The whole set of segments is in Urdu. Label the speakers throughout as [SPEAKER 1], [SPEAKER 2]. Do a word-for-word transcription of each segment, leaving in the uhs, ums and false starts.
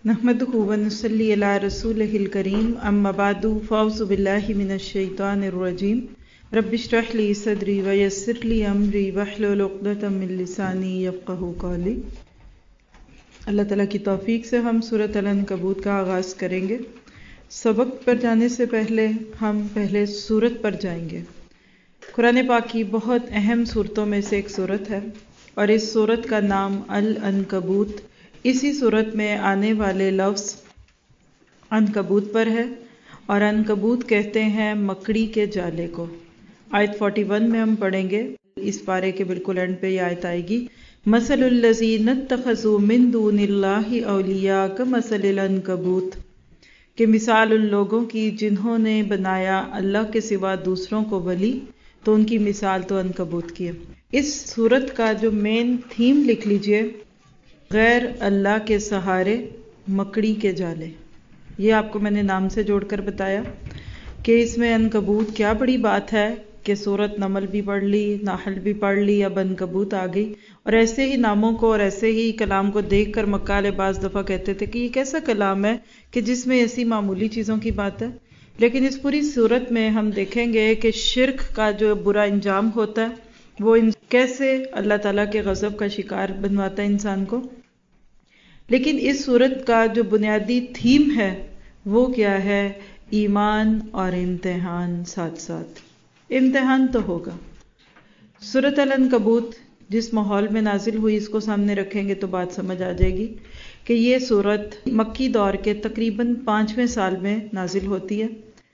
[SPEAKER 1] نحمدہ ونصلی علی رسولہ الکریم اما بعد فاعوذ باللہ من الشیطان الرجیم رب اشرح لی صدری ویسر لی امری واحلل عقدۃ من لسانی یفقہوا قولی۔ اللہ تعالیٰ کی توفیق سے ہم سورۃ العنکبوت کا آغاز کریں گے۔ سبق پر جانے سے پہلے ہم پہلے سورت پر جائیں گے۔ قرآن پاک کی بہت اہم سورتوں میں سے ایک سورت ہے اور اس سورت کا نام العنکبوت اسی سورت میں آنے والے لفظ عنکبوت پر ہے، اور عنکبوت کہتے ہیں مکڑی کے جالے کو۔ آیت اکتالیس میں ہم پڑھیں گے، اس پارے کے بالکل اینڈ پہ یہ آیت آئے گی، مثل الذین اتخذوا من دون اللہ اولیاء کمثل العنکبوت، کہ مثال ان لوگوں کی جنہوں نے بنایا اللہ کے سوا دوسروں کو ولی، تو ان کی مثال تو عنکبوت کی ہے۔ اس سورت کا جو مین تھیم لکھ لیجئے، غیر اللہ کے سہارے مکڑی کے جالے۔ یہ آپ کو میں نے نام سے جوڑ کر بتایا کہ اس میں عنکبوت کیا بڑی بات ہے کہ سورت نمل بھی پڑھ لی، نحل بھی پڑھ لی، اب عنکبوت آ گئی۔ اور ایسے ہی ناموں کو اور ایسے ہی کلام کو دیکھ کر مکہ والے بعض دفعہ کہتے تھے کہ یہ کیسا کلام ہے کہ جس میں ایسی معمولی چیزوں کی بات ہے۔ لیکن اس پوری سورت میں ہم دیکھیں گے کہ شرک کا جو برا انجام ہوتا ہے وہ کیسے اللہ تعالیٰ کے غضب کا شکار بنواتا ہے انسان کو۔ لیکن اس سورت کا جو بنیادی تھیم ہے وہ کیا ہے؟ ایمان اور امتحان ساتھ ساتھ۔ امتحان تو ہوگا۔ سورت العنکبوت جس ماحول میں نازل ہوئی اس کو سامنے رکھیں گے تو بات سمجھ آ جائے گی کہ یہ سورت مکی دور کے تقریباً پانچویں سال میں نازل ہوتی ہے۔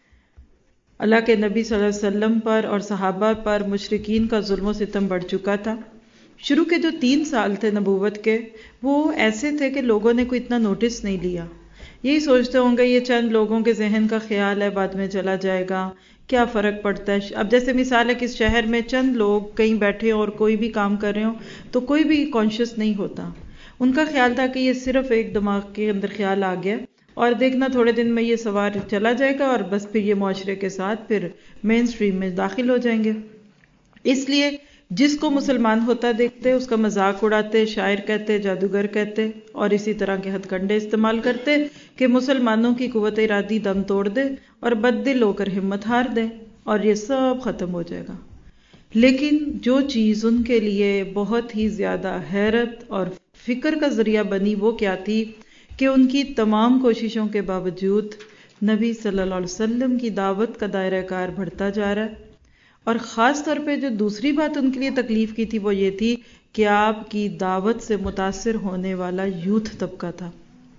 [SPEAKER 1] اللہ کے نبی صلی اللہ علیہ وسلم پر اور صحابہ پر مشرکین کا ظلم و ستم بڑھ چکا تھا۔ شروع کے جو تین سال تھے نبوت کے وہ ایسے تھے کہ لوگوں نے کوئی اتنا نوٹس نہیں لیا، یہی سوچتے ہوں گے یہ چند لوگوں کے ذہن کا خیال ہے، بعد میں چلا جائے گا، کیا فرق پڑتا ہے۔ اب جیسے مثال ہے کہ اس شہر میں چند لوگ کہیں بیٹھے اور کوئی بھی کام کر رہے ہوں تو کوئی بھی کانشیس نہیں ہوتا۔ ان کا خیال تھا کہ یہ صرف ایک دماغ کے اندر خیال آ گیا اور دیکھنا تھوڑے دن میں یہ سوار چلا جائے گا اور بس پھر یہ معاشرے کے ساتھ پھر مین سٹریم میں داخل ہو جائیں گے۔ اس لیے جس کو مسلمان ہوتا دیکھتے اس کا مذاق اڑاتے، شاعر کہتے، جادوگر کہتے، اور اسی طرح کے ہتھ کنڈے استعمال کرتے کہ مسلمانوں کی قوت ارادی دم توڑ دے اور بد دل ہو کر ہمت ہار دے اور یہ سب ختم ہو جائے گا۔ لیکن جو چیز ان کے لیے بہت ہی زیادہ حیرت اور فکر کا ذریعہ بنی وہ کیا تھی کہ ان کی تمام کوششوں کے باوجود نبی صلی اللہ علیہ وسلم کی دعوت کا دائرہ کار بڑھتا جا رہا ہے، اور خاص طور پہ جو دوسری بات ان کے لیے تکلیف کی تھی وہ یہ تھی کہ آپ کی دعوت سے متاثر ہونے والا یوتھ طبقہ تھا۔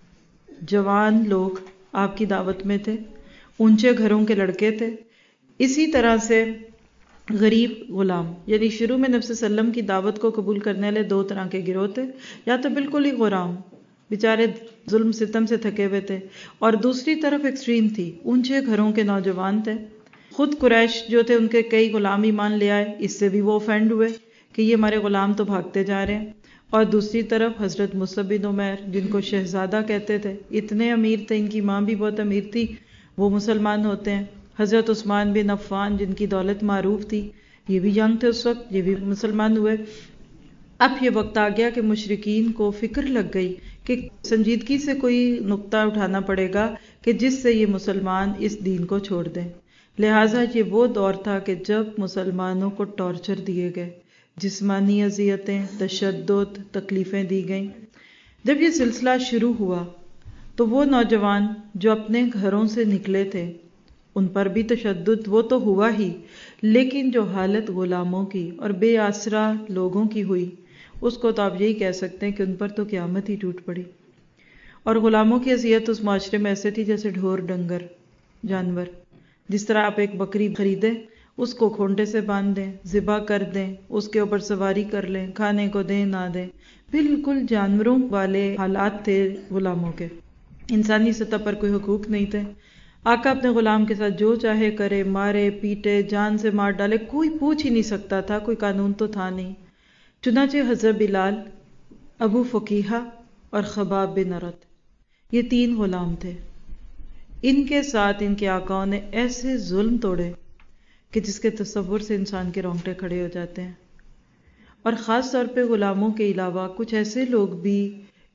[SPEAKER 1] جوان لوگ آپ کی دعوت میں تھے، اونچے گھروں کے لڑکے تھے، اسی طرح سے غریب غلام، یعنی شروع میں نبی صلی اللہ علیہ وسلم کی دعوت کو قبول کرنے والے دو طرح کے گروہ تھے، یا تو بالکل ہی غلام بیچارے ظلم ستم سے تھکے ہوئے تھے، اور دوسری طرف ایکسٹریم تھی، اونچے گھروں کے نوجوان تھے۔ خود قریش جو تھے ان کے کئی غلام ایمان لے آئے، اس سے بھی وہ افینڈ ہوئے کہ یہ ہمارے غلام تو بھاگتے جا رہے ہیں۔ اور دوسری طرف حضرت مصعب بن عمیر جن کو شہزادہ کہتے تھے، اتنے امیر تھے، ان کی ماں بھی بہت امیر تھی، وہ مسلمان ہوتے ہیں۔ حضرت عثمان بن عفان جن کی دولت معروف تھی، یہ بھی ینگ تھے اس وقت، یہ بھی مسلمان ہوئے۔ اب یہ وقت آ گیا کہ مشرکین کو فکر لگ گئی کہ سنجیدگی سے کوئی نقطہ اٹھانا پڑے گا کہ جس سے یہ مسلمان اس دین کو چھوڑ دیں۔ لہٰذا یہ وہ دور تھا کہ جب مسلمانوں کو ٹارچر دیے گئے، جسمانی اذیتیں، تشدد، تکلیفیں دی گئیں۔ جب یہ سلسلہ شروع ہوا تو وہ نوجوان جو اپنے گھروں سے نکلے تھے ان پر بھی تشدد وہ تو ہوا ہی، لیکن جو حالت غلاموں کی اور بے آسرا لوگوں کی ہوئی اس کو تو آپ یہی کہہ سکتے ہیں کہ ان پر تو قیامت ہی ٹوٹ پڑی۔ اور غلاموں کی اذیت اس معاشرے میں ایسے تھی جیسے ڈھور ڈنگر جانور، جس طرح آپ ایک بکری خریدیں، اس کو کھونٹے سے باندھ دیں، ذبح کر دیں، اس کے اوپر سواری کر لیں، کھانے کو دیں نہ دیں، بالکل جانوروں والے حالات تھے غلاموں کے۔ انسانی سطح پر کوئی حقوق نہیں تھے۔ آقا اپنے غلام کے ساتھ جو چاہے کرے، مارے پیٹے، جان سے مار ڈالے، کوئی پوچھ ہی نہیں سکتا تھا، کوئی قانون تو تھا نہیں۔ چنانچہ حضرت بلال، ابو فقیہہ اور خباب بن ارت یہ تین غلام تھے، ان کے ساتھ ان کے آقاؤں نے ایسے ظلم توڑے کہ جس کے تصور سے انسان کے رونگٹے کھڑے ہو جاتے ہیں۔ اور خاص طور پہ غلاموں کے علاوہ کچھ ایسے لوگ بھی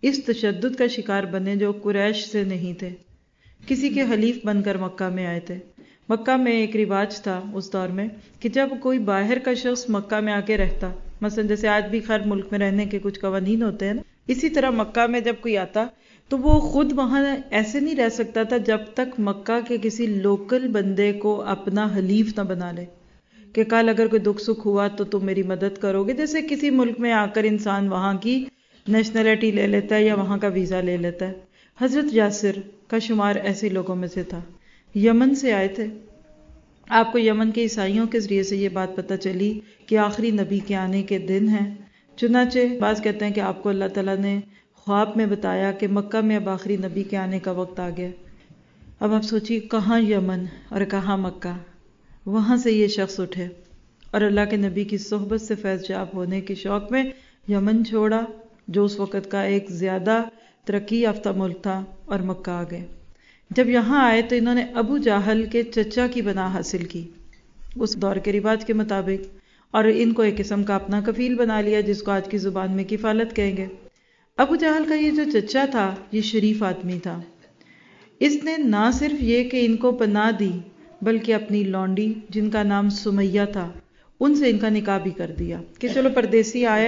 [SPEAKER 1] اس تشدد کا شکار بنے جو قریش سے نہیں تھے، کسی کے حلیف بن کر مکہ میں آئے تھے۔ مکہ میں ایک رواج تھا اس دور میں کہ جب کوئی باہر کا شخص مکہ میں آ کے رہتا، مثلا جیسے آج بھی ہر ملک میں رہنے کے کچھ قوانین ہوتے ہیں نا، اسی طرح مکہ میں جب کوئی آتا تو وہ خود وہاں ایسے نہیں رہ سکتا تھا جب تک مکہ کے کسی لوکل بندے کو اپنا حلیف نہ بنا لے کہ کل اگر کوئی دکھ سکھ ہوا تو تم میری مدد کرو گے۔ جیسے کسی ملک میں آ کر انسان وہاں کی نیشنلٹی لے لیتا ہے یا وہاں کا ویزا لے لیتا ہے۔ حضرت یاسر کا شمار ایسے لوگوں میں سے تھا، یمن سے آئے تھے۔ آپ کو یمن کے عیسائیوں کے ذریعے سے یہ بات پتہ چلی کہ آخری نبی کے آنے کے دن ہیں، چنانچہ بعض کہتے ہیں کہ آپ کو اللہ تعالیٰ نے خواب میں بتایا کہ مکہ میں اب آخری نبی کے آنے کا وقت آ گیا۔ اب آپ سوچیے کہاں یمن اور کہاں مکہ، وہاں سے یہ شخص اٹھے اور اللہ کے نبی کی صحبت سے فیض یاب ہونے کے شوق میں یمن چھوڑا جو اس وقت کا ایک زیادہ ترقی یافتہ ملک تھا، اور مکہ آ گئے۔ جب یہاں آئے تو انہوں نے ابو جہل کے چچا کی بنا حاصل کی اس دور کے رواج کے مطابق، اور ان کو ایک قسم کا اپنا کفیل بنا لیا جس کو آج کی زبان میں کفالت کہیں گے۔ ابو جہل کا یہ جو چچا تھا یہ شریف آدمی تھا، اس نے نہ صرف یہ کہ ان کو پناہ دی بلکہ اپنی لونڈی جن کا نام سمیہ تھا ان سے ان کا نکاح بھی کر دیا کہ چلو پردیسی آیا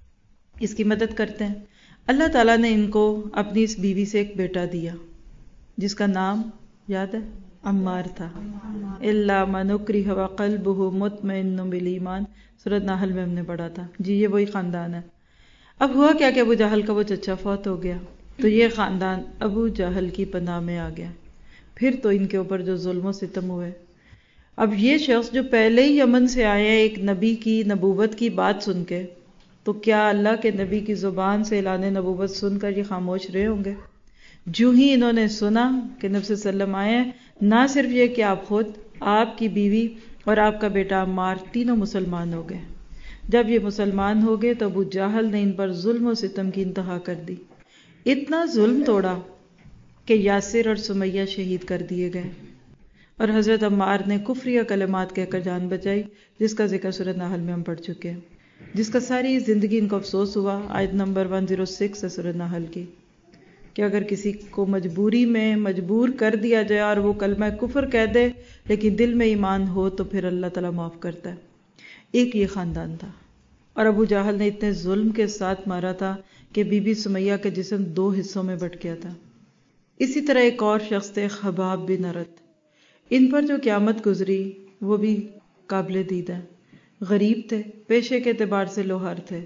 [SPEAKER 1] اس کی مدد کرتے ہیں۔ اللہ تعالیٰ نے ان کو اپنی اس بیوی سے ایک بیٹا دیا جس کا نام یاد ہے عمار تھا۔ الا من اکرہ وقلبہ مطمئن بالایمان، سورۃ نحل میں ہم نے پڑھا تھا۔ جی یہ وہی خاندان ہے۔ اب ہوا کیا کہ ابو جہل کا وہ چچا فوت ہو گیا تو یہ خاندان ابو جہل کی پناہ میں آ گیا۔ پھر تو ان کے اوپر جو ظلم و ستم ہوئے، اب یہ شخص جو پہلے ہی یمن سے آیا ایک نبی کی نبوت کی بات سن کے، تو کیا اللہ کے نبی کی زبان سے اعلان نبوت سن کر یہ خاموش رہے ہوں گے؟ جو ہی انہوں نے سنا کہ نبی صلی اللہ علیہ وسلم آئے ہیں، نہ صرف یہ کہ آپ خود، آپ کی بیوی اور آپ کا بیٹا عمار تینوں مسلمان ہو گئے۔ جب یہ مسلمان ہو گئے تو ابو جہل نے ان پر ظلم و ستم کی انتہا کر دی، اتنا ظلم توڑا کہ یاسر اور سمیہ شہید کر دیے گئے، اور حضرت عمار نے کفریہ کلمات کہہ کر جان بچائی جس کا ذکر سورۃ نحل میں ہم پڑھ چکے ہیں، جس کا ساری زندگی ان کو افسوس ہوا۔ آیت نمبر ایک سو چھ ہے سورۃ نحل کی، کہ اگر کسی کو مجبوری میں مجبور کر دیا جائے اور وہ کلمہ کفر کہہ دے لیکن دل میں ایمان ہو تو پھر اللہ تعالیٰ معاف کرتا ہے۔ ایک یہ خاندان تھا، اور ابو جہل نے اتنے ظلم کے ساتھ مارا تھا کہ بی بی سمیہ کا جسم دو حصوں میں بٹ گیا تھا۔ اسی طرح ایک اور شخص تھے خباب بن ارت، ان پر جو قیامت گزری وہ بھی قابل دید ہے۔ غریب تھے، پیشے کے اعتبار سے لوہار تھے۔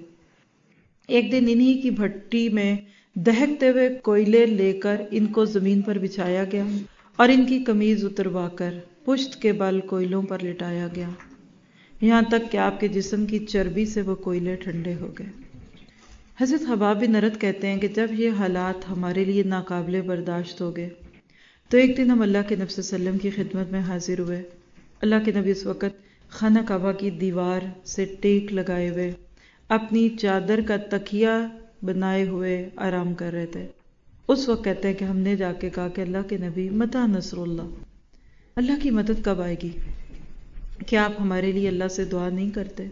[SPEAKER 1] ایک دن انہی کی بھٹی میں دہکتے ہوئے کوئلے لے کر ان کو زمین پر بچھایا گیا اور ان کی قمیض اتروا کر پشت کے بل کوئلوں پر لٹایا گیا، یہاں تک کہ آپ کے جسم کی چربی سے وہ کوئلے ٹھنڈے ہو گئے۔ حضرت خباب بن ارت کہتے ہیں کہ جب یہ حالات ہمارے لیے ناقابل برداشت ہو گئے تو ایک دن ہم اللہ کے نبی صلی اللہ علیہ وسلم کی خدمت میں حاضر ہوئے۔ اللہ کے نبی اس وقت خانہ کعبہ کی دیوار سے ٹیک لگائے ہوئے اپنی چادر کا تکیہ بنائے ہوئے آرام کر رہے تھے۔ اس وقت کہتے ہیں کہ ہم نے جا کے کہا کہ اللہ کے نبی متی نصر اللہ، اللہ کی مدد کب آئے گی؟ کیا آپ ہمارے لیے اللہ سے دعا نہیں کرتے؟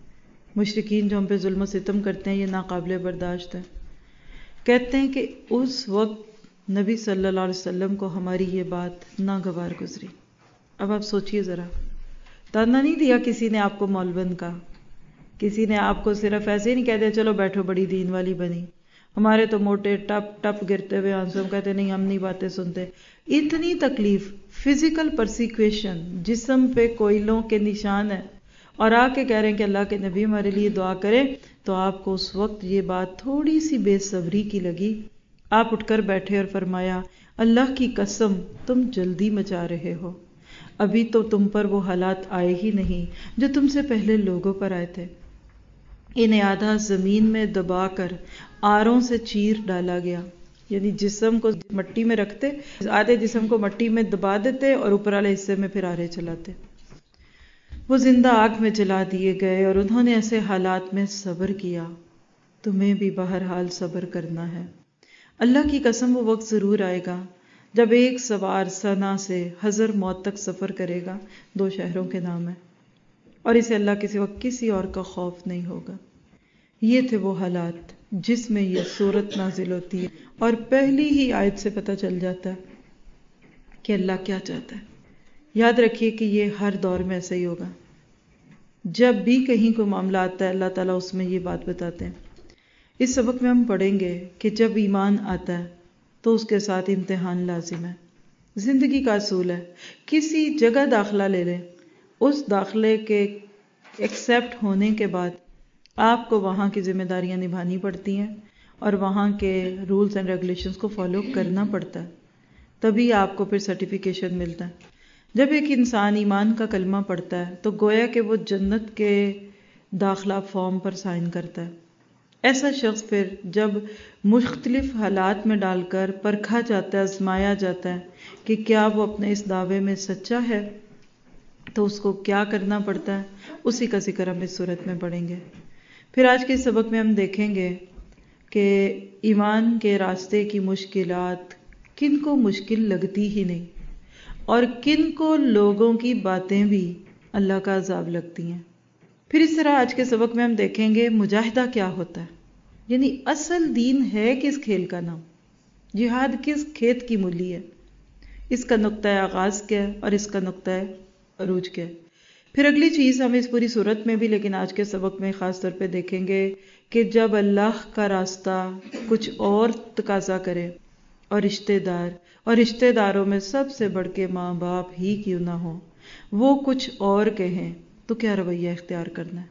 [SPEAKER 1] مشرکین جو ہم پہ ظلم و ستم کرتے ہیں یہ ناقابل برداشت ہے۔ کہتے ہیں کہ اس وقت نبی صلی اللہ علیہ وسلم کو ہماری یہ بات ناگوار گزری۔ اب آپ سوچئے ذرا، تانا نہیں دیا کسی نے آپ کو مولون کا، کسی نے آپ کو صرف ایسے ہی نہیں کہہ دیا چلو بیٹھو بڑی دین والی بنی۔ ہمارے تو موٹے ٹپ ٹپ گرتے ہوئے آنسو، ہم کہتے نہیں ہم نہیں باتیں سنتے۔ اتنی تکلیف، فزیکل پرسیکویشن، جسم پہ کوئلوں کے نشان ہیں، اور آ کے کہہ رہے ہیں کہ اللہ کے نبی ہمارے لیے دعا کریں، تو آپ کو اس وقت یہ بات تھوڑی سی بے صبری کی لگی۔ آپ اٹھ کر بیٹھے اور فرمایا اللہ کی قسم تم جلدی مچا رہے ہو، ابھی تو تم پر وہ حالات آئے ہی نہیں جو تم سے پہلے لوگوں پر آئے تھے۔ انہیں آدھا زمین میں دبا کر آروں سے چیر ڈالا گیا، یعنی جسم کو مٹی میں رکھتے، آدھے جسم کو مٹی میں دبا دیتے اور اوپر والے حصے میں پھر آرے چلاتے۔ وہ زندہ آگ میں جلا دیے گئے، اور انہوں نے ایسے حالات میں صبر کیا۔ تمہیں بھی بہرحال صبر کرنا ہے، اللہ کی قسم وہ وقت ضرور آئے گا جب ایک سوار سنا سے حضر موت تک سفر کرے گا، دو شہروں کے نام ہے، اور اسے اللہ کے سوا کسی اور کا خوف نہیں ہوگا۔ یہ تھے وہ حالات جس میں یہ صورت نازل ہوتی ہے، اور پہلی ہی آیت سے پتہ چل جاتا ہے کہ اللہ کیا چاہتا ہے۔ یاد رکھیے کہ یہ ہر دور میں ایسا ہی ہوگا، جب بھی کہیں کوئی معاملہ آتا ہے اللہ تعالیٰ اس میں یہ بات بتاتے ہیں۔ اس سبق میں ہم پڑھیں گے کہ جب ایمان آتا ہے تو اس کے ساتھ امتحان لازم ہے، زندگی کا اصول ہے۔ کسی جگہ داخلہ لے لیں، اس داخلے کے ایکسیپٹ ہونے کے بعد آپ کو وہاں کی ذمہ داریاں نبھانی پڑتی ہیں اور وہاں کے رولز اینڈ ریگولیشنز کو فالو کرنا پڑتا ہے، تبھی آپ کو پھر سرٹیفیکیشن ملتا ہے۔ جب ایک انسان ایمان کا کلمہ پڑھتا ہے تو گویا کہ وہ جنت کے داخلہ فارم پر سائن کرتا ہے۔ ایسا شخص پھر جب مختلف حالات میں ڈال کر پرکھا جاتا ہے، آزمایا جاتا ہے کہ کیا وہ اپنے اس دعوے میں سچا ہے، تو اس کو کیا کرنا پڑتا ہے، اسی کا ذکر ہم اس صورت میں پڑھیں گے۔ پھر آج کے سبق میں ہم دیکھیں گے کہ ایمان کے راستے کی مشکلات کن کو مشکل لگتی ہی نہیں، اور کن کو لوگوں کی باتیں بھی اللہ کا عذاب لگتی ہیں۔ پھر اس طرح آج کے سبق میں ہم دیکھیں گے مجاہدہ کیا ہوتا ہے، یعنی اصل دین ہے کس کھیل کا نام، جہاد کس کھیت کی مولی ہے، اس کا نقطہ آغاز کیا ہے اور اس کا نقطہ عروج کیا ہے۔ پھر اگلی چیز ہم اس پوری صورت میں بھی لیکن آج کے سبق میں خاص طور پہ دیکھیں گے کہ جب اللہ کا راستہ کچھ اور تقاضا کرے اور رشتہ دار اور رشتہ داروں میں سب سے بڑھ کے ماں باپ ہی کیوں نہ ہو وہ کچھ اور کہیں تو کیا رویہ اختیار کرنا ہے۔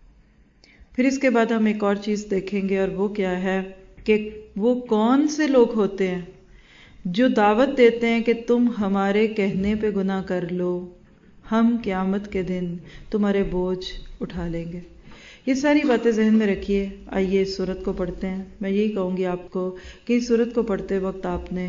[SPEAKER 1] پھر اس کے بعد ہم ایک اور چیز دیکھیں گے اور وہ کیا ہے کہ وہ کون سے لوگ ہوتے ہیں جو دعوت دیتے ہیں کہ تم ہمارے کہنے پہ گناہ کر لو، ہم قیامت کے دن تمہارے بوجھ اٹھا لیں گے۔ یہ ساری باتیں ذہن میں رکھیے۔ آئیے اس سورت کو پڑھتے ہیں۔ میں یہی کہوں گی آپ کو کہ اس سورت کو پڑھتے وقت آپ نے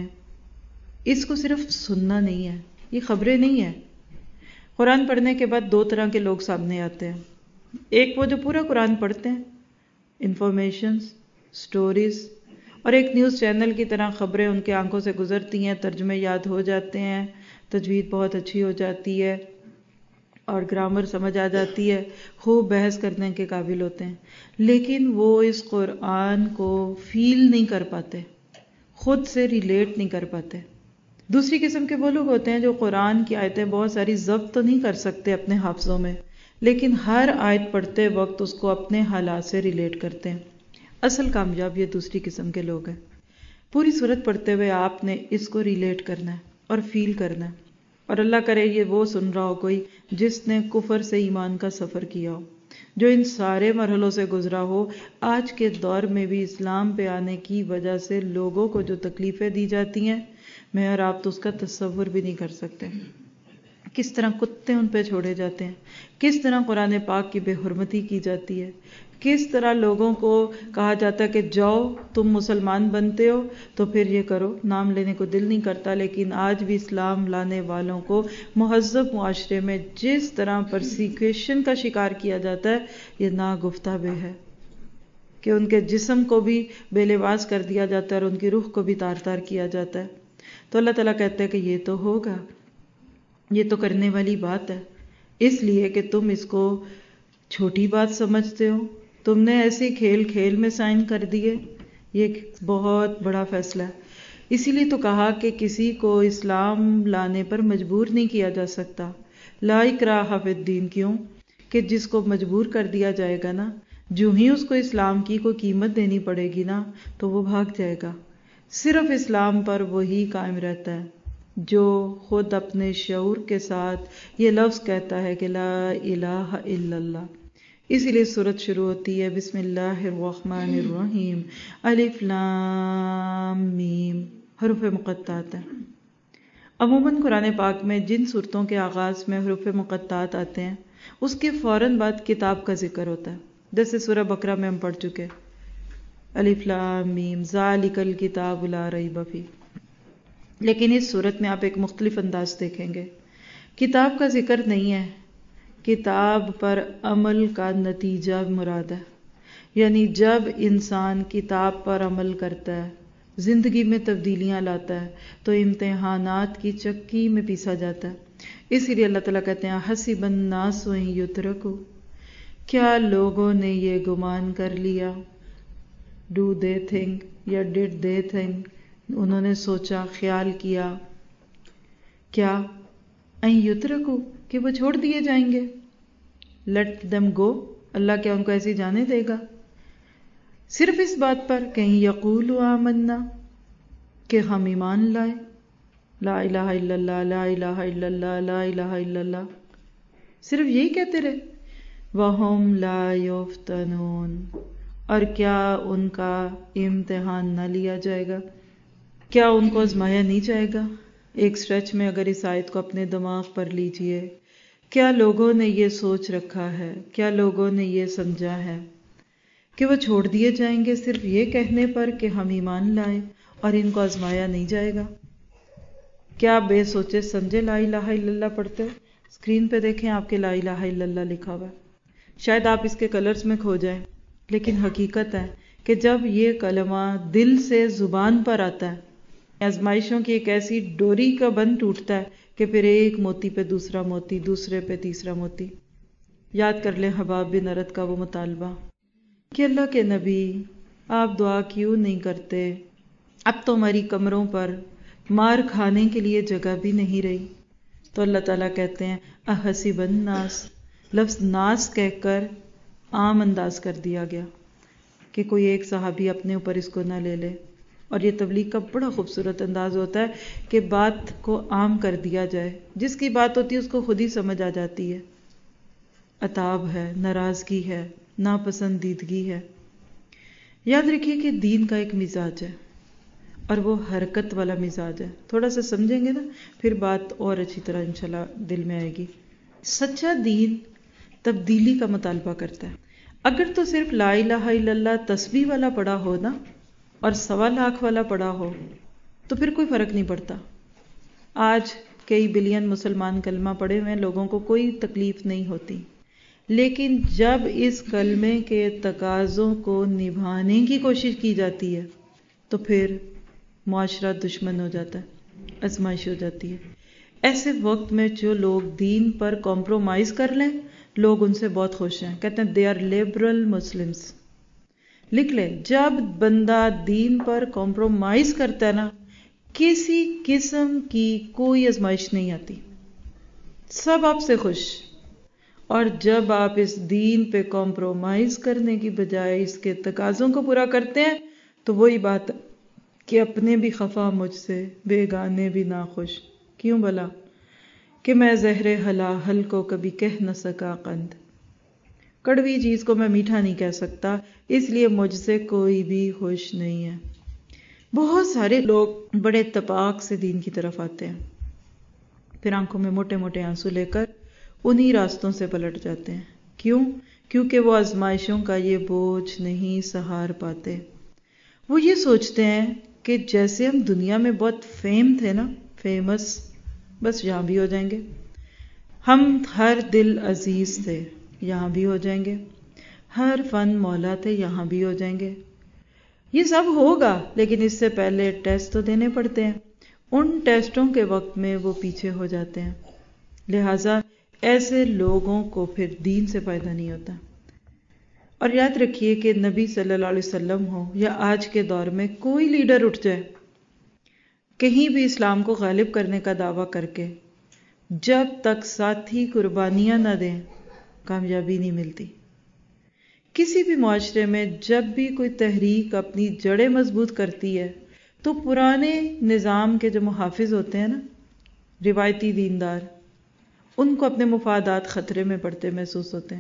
[SPEAKER 1] اس کو صرف سننا نہیں ہے، یہ خبریں نہیں ہیں۔ قرآن پڑھنے کے بعد دو طرح کے لوگ سامنے آتے ہیں، ایک وہ جو پورا قرآن پڑھتے ہیں، انفارمیشنز، سٹوریز، اور ایک نیوز چینل کی طرح خبریں ان کے آنکھوں سے گزرتی ہیں، ترجمے یاد ہو جاتے ہیں، تجوید بہت اچھی ہو جاتی ہے اور گرامر سمجھ آ جاتی ہے، خوب بحث کرنے کے قابل ہوتے ہیں، لیکن وہ اس قرآن کو فیل نہیں کر پاتے، خود سے ریلیٹ نہیں کر پاتے۔ دوسری قسم کے وہ لوگ ہوتے ہیں جو قرآن کی آیتیں بہت ساری ضبط تو نہیں کر سکتے اپنے حافظوں میں، لیکن ہر آیت پڑھتے وقت اس کو اپنے حالات سے ریلیٹ کرتے ہیں۔ اصل کامیاب یہ دوسری قسم کے لوگ ہیں۔ پوری صورت پڑھتے ہوئے آپ نے اس کو ریلیٹ کرنا ہے اور فیل کرنا ہے، اور اللہ کرے یہ وہ سن رہا ہو کوئی جس نے کفر سے ایمان کا سفر کیا ہو، جو ان سارے مرحلوں سے گزرا ہو۔ آج کے دور میں بھی اسلام پہ آنے کی وجہ سے لوگوں کو جو تکلیفیں دی جاتی ہیں، میں اور آپ تو اس کا تصور بھی نہیں کر سکتے۔ کس طرح کتے ان پہ چھوڑے جاتے ہیں، کس طرح قرآن پاک کی بے حرمتی کی جاتی ہے، کس طرح لوگوں کو کہا جاتا ہے کہ جاؤ تم مسلمان بنتے ہو تو پھر یہ کرو، نام لینے کو دل نہیں کرتا۔ لیکن آج بھی اسلام لانے والوں کو مہذب معاشرے میں جس طرح پرسیکیوشن کا شکار کیا جاتا ہے، یہ ناگفتہ بے ہے کہ ان کے جسم کو بھی بے لباس کر دیا جاتا ہے اور ان کی روح کو بھی تار تار کیا جاتا ہے۔ تو اللہ تعالیٰ کہتے ہیں کہ یہ تو ہوگا، یہ تو کرنے والی بات ہے، اس لیے کہ تم اس کو چھوٹی بات سمجھتے ہو، تم نے ایسی کھیل کھیل میں سائن کر دیے، یہ ایک بہت بڑا فیصلہ ہے۔ اسی لیے تو کہا کہ کسی کو اسلام لانے پر مجبور نہیں کیا جا سکتا، لا اکراہ فی الدین، کیوں کہ جس کو مجبور کر دیا جائے گا نا، جو ہی اس کو اسلام کی کوئی قیمت دینی پڑے گی نا تو وہ بھاگ جائے گا۔ صرف اسلام پر وہی قائم رہتا ہے جو خود اپنے شعور کے ساتھ یہ لفظ کہتا ہے کہ لا الہ الا اللہ۔ اسی لیے سورت شروع ہوتی ہے بسم اللہ الرحمن الرحیم، الف لام میم، حروف مقطعات ہیں۔ عموماً قرآن پاک میں جن صورتوں کے آغاز میں حروف مقطعات آتے ہیں اس کے فوراً بعد کتاب کا ذکر ہوتا ہے، جیسے سورہ بقرہ میں ہم پڑھ چکے الف لام میم ذالک الکتاب لا ریب فیہ۔ لیکن اس صورت میں آپ ایک مختلف انداز دیکھیں گے، کتاب کا ذکر نہیں ہے، کتاب پر عمل کا نتیجہ مراد ہے، یعنی جب انسان کتاب پر عمل کرتا ہے، زندگی میں تبدیلیاں لاتا ہے تو امتحانات کی چکی میں پیسا جاتا ہے۔ اسی لیے اللہ تعالیٰ کہتے ہیں حسب الناس ان یترکوا، کیا لوگوں نے یہ گمان کر لیا ڈو دے تھنک یا ڈڈ دے تھنک، انہوں نے سوچا، خیال کیا، کیا این یترکو کہ وہ چھوڑ دیے جائیں گے، لیٹ دم گو، اللہ کیا ان کو ایسی جانے دے گا؟ صرف اس بات پر کہیں یقولوا آمنا کہ ہم ایمان لائے، لا الہ الا اللہ لا الہ الا اللہ لا الہ الا اللہ، صرف یہی کہتے رہے، وَهُمْ لَا يُفْتَنُونَ، اور کیا ان کا امتحان نہ لیا جائے گا، کیا ان کو آزمایا نہیں جائے گا؟ ایک سٹریچ میں اگر اس آیت کو اپنے دماغ پر لیجئے، کیا لوگوں نے یہ سوچ رکھا ہے، کیا لوگوں نے یہ سمجھا ہے کہ وہ چھوڑ دیے جائیں گے صرف یہ کہنے پر کہ ہم ایمان لائے اور ان کو آزمایا نہیں جائے گا؟ کیا بے سوچے سمجھے لا الہ الا اللہ پڑھتے ہو؟ اسکرین پہ دیکھیں آپ کے لا الہ الا اللہ لکھا ہوا ہے، شاید آپ اس کے کلرز میں کھو جائیں، لیکن حقیقت ہے کہ جب یہ کلمہ دل سے زبان پر آتا ہے، آزمائشوں کی ایک ایسی ڈوری کا بند ٹوٹتا ہے کہ پھر ایک موتی پہ دوسرا موتی، دوسرے پہ تیسرا موتی۔ یاد کر لیں حباب بن ارد کا وہ مطالبہ کہ اللہ کے نبی آپ دعا کیوں نہیں کرتے، اب تو ہماری کمروں پر مار کھانے کے لیے جگہ بھی نہیں رہی۔ تو اللہ تعالیٰ کہتے ہیں احسب الناس، لفظ ناس کہہ کر عام انداز کر دیا گیا کہ کوئی ایک صحابی اپنے اوپر اس کو نہ لے لے، اور یہ تبلیغ کا بڑا خوبصورت انداز ہوتا ہے کہ بات کو عام کر دیا جائے، جس کی بات ہوتی ہے اس کو خود ہی سمجھ آ جاتی ہے، عتاب ہے، ناراضگی ہے، ناپسندیدگی ہے۔ یاد رکھیے کہ دین کا ایک مزاج ہے اور وہ حرکت والا مزاج ہے، تھوڑا سا سمجھیں گے نا پھر بات اور اچھی طرح انشاءاللہ دل میں آئے گی۔ سچا دین تبدیلی کا مطالبہ کرتا ہے۔ اگر تو صرف لا الہ الا اللہ تسبیح والا پڑا ہو نا اور سوا لاکھ والا پڑا ہو تو پھر کوئی فرق نہیں پڑتا۔ آج کئی بلین مسلمان کلمہ پڑھے ہوئے لوگوں کو کوئی تکلیف نہیں ہوتی، لیکن جب اس کلمے کے تقاضوں کو نبھانے کی کوشش کی جاتی ہے تو پھر معاشرہ دشمن ہو جاتا ہے، آزمائش ہو جاتی ہے۔ ایسے وقت میں جو لوگ دین پر کمپرومائز کر لیں لوگ ان سے بہت خوش ہیں، کہتے ہیں دے آر لبرل مسلمز۔ لکھ لیں، جب بندہ دین پر کمپرومائز کرتا ہے نا، کسی قسم کی کوئی آزمائش نہیں آتی، سب آپ سے خوش۔ اور جب آپ اس دین پہ کمپرومائز کرنے کی بجائے اس کے تقاضوں کو پورا کرتے ہیں تو وہی بات کہ اپنے بھی خفا مجھ سے، بیگانے بھی ناخوش، کیوں بھلا؟ کہ میں زہر ہلاہل کو کبھی کہہ نہ سکا قند، کڑوی چیز کو میں میٹھا نہیں کہہ سکتا، اس لیے مجھ سے کوئی بھی خوش نہیں ہے۔ بہت سارے لوگ بڑے اتفاق سے دین کی طرف آتے ہیں، پھر آنکھوں میں موٹے موٹے آنسو لے کر انہی راستوں سے پلٹ جاتے ہیں۔ کیوں؟ کیونکہ وہ آزمائشوں کا یہ بوجھ نہیں سہار پاتے۔ وہ یہ سوچتے ہیں کہ جیسے ہم دنیا میں بہت فیم تھے نا، فیمس، بس یہاں بھی ہو جائیں گے۔ ہم ہر دل عزیز تھے، یہاں بھی ہو جائیں گے۔ ہر فن مولا تھے، یہاں بھی ہو جائیں گے۔ یہ سب ہوگا لیکن اس سے پہلے ٹیسٹ تو دینے پڑتے ہیں، ان ٹیسٹوں کے وقت میں وہ پیچھے ہو جاتے ہیں۔ لہٰذا ایسے لوگوں کو پھر دین سے فائدہ نہیں ہوتا۔ اور یاد رکھیے کہ نبی صلی اللہ علیہ وسلم ہو یا آج کے دور میں کوئی لیڈر اٹھ جائے کہیں بھی اسلام کو غالب کرنے کا دعویٰ کر کے، جب تک ساتھی قربانیاں نہ دیں کامیابی نہیں ملتی۔ کسی بھی معاشرے میں جب بھی کوئی تحریک اپنی جڑیں مضبوط کرتی ہے تو پرانے نظام کے جو محافظ ہوتے ہیں نا، روایتی دیندار، ان کو اپنے مفادات خطرے میں پڑتے محسوس ہوتے ہیں۔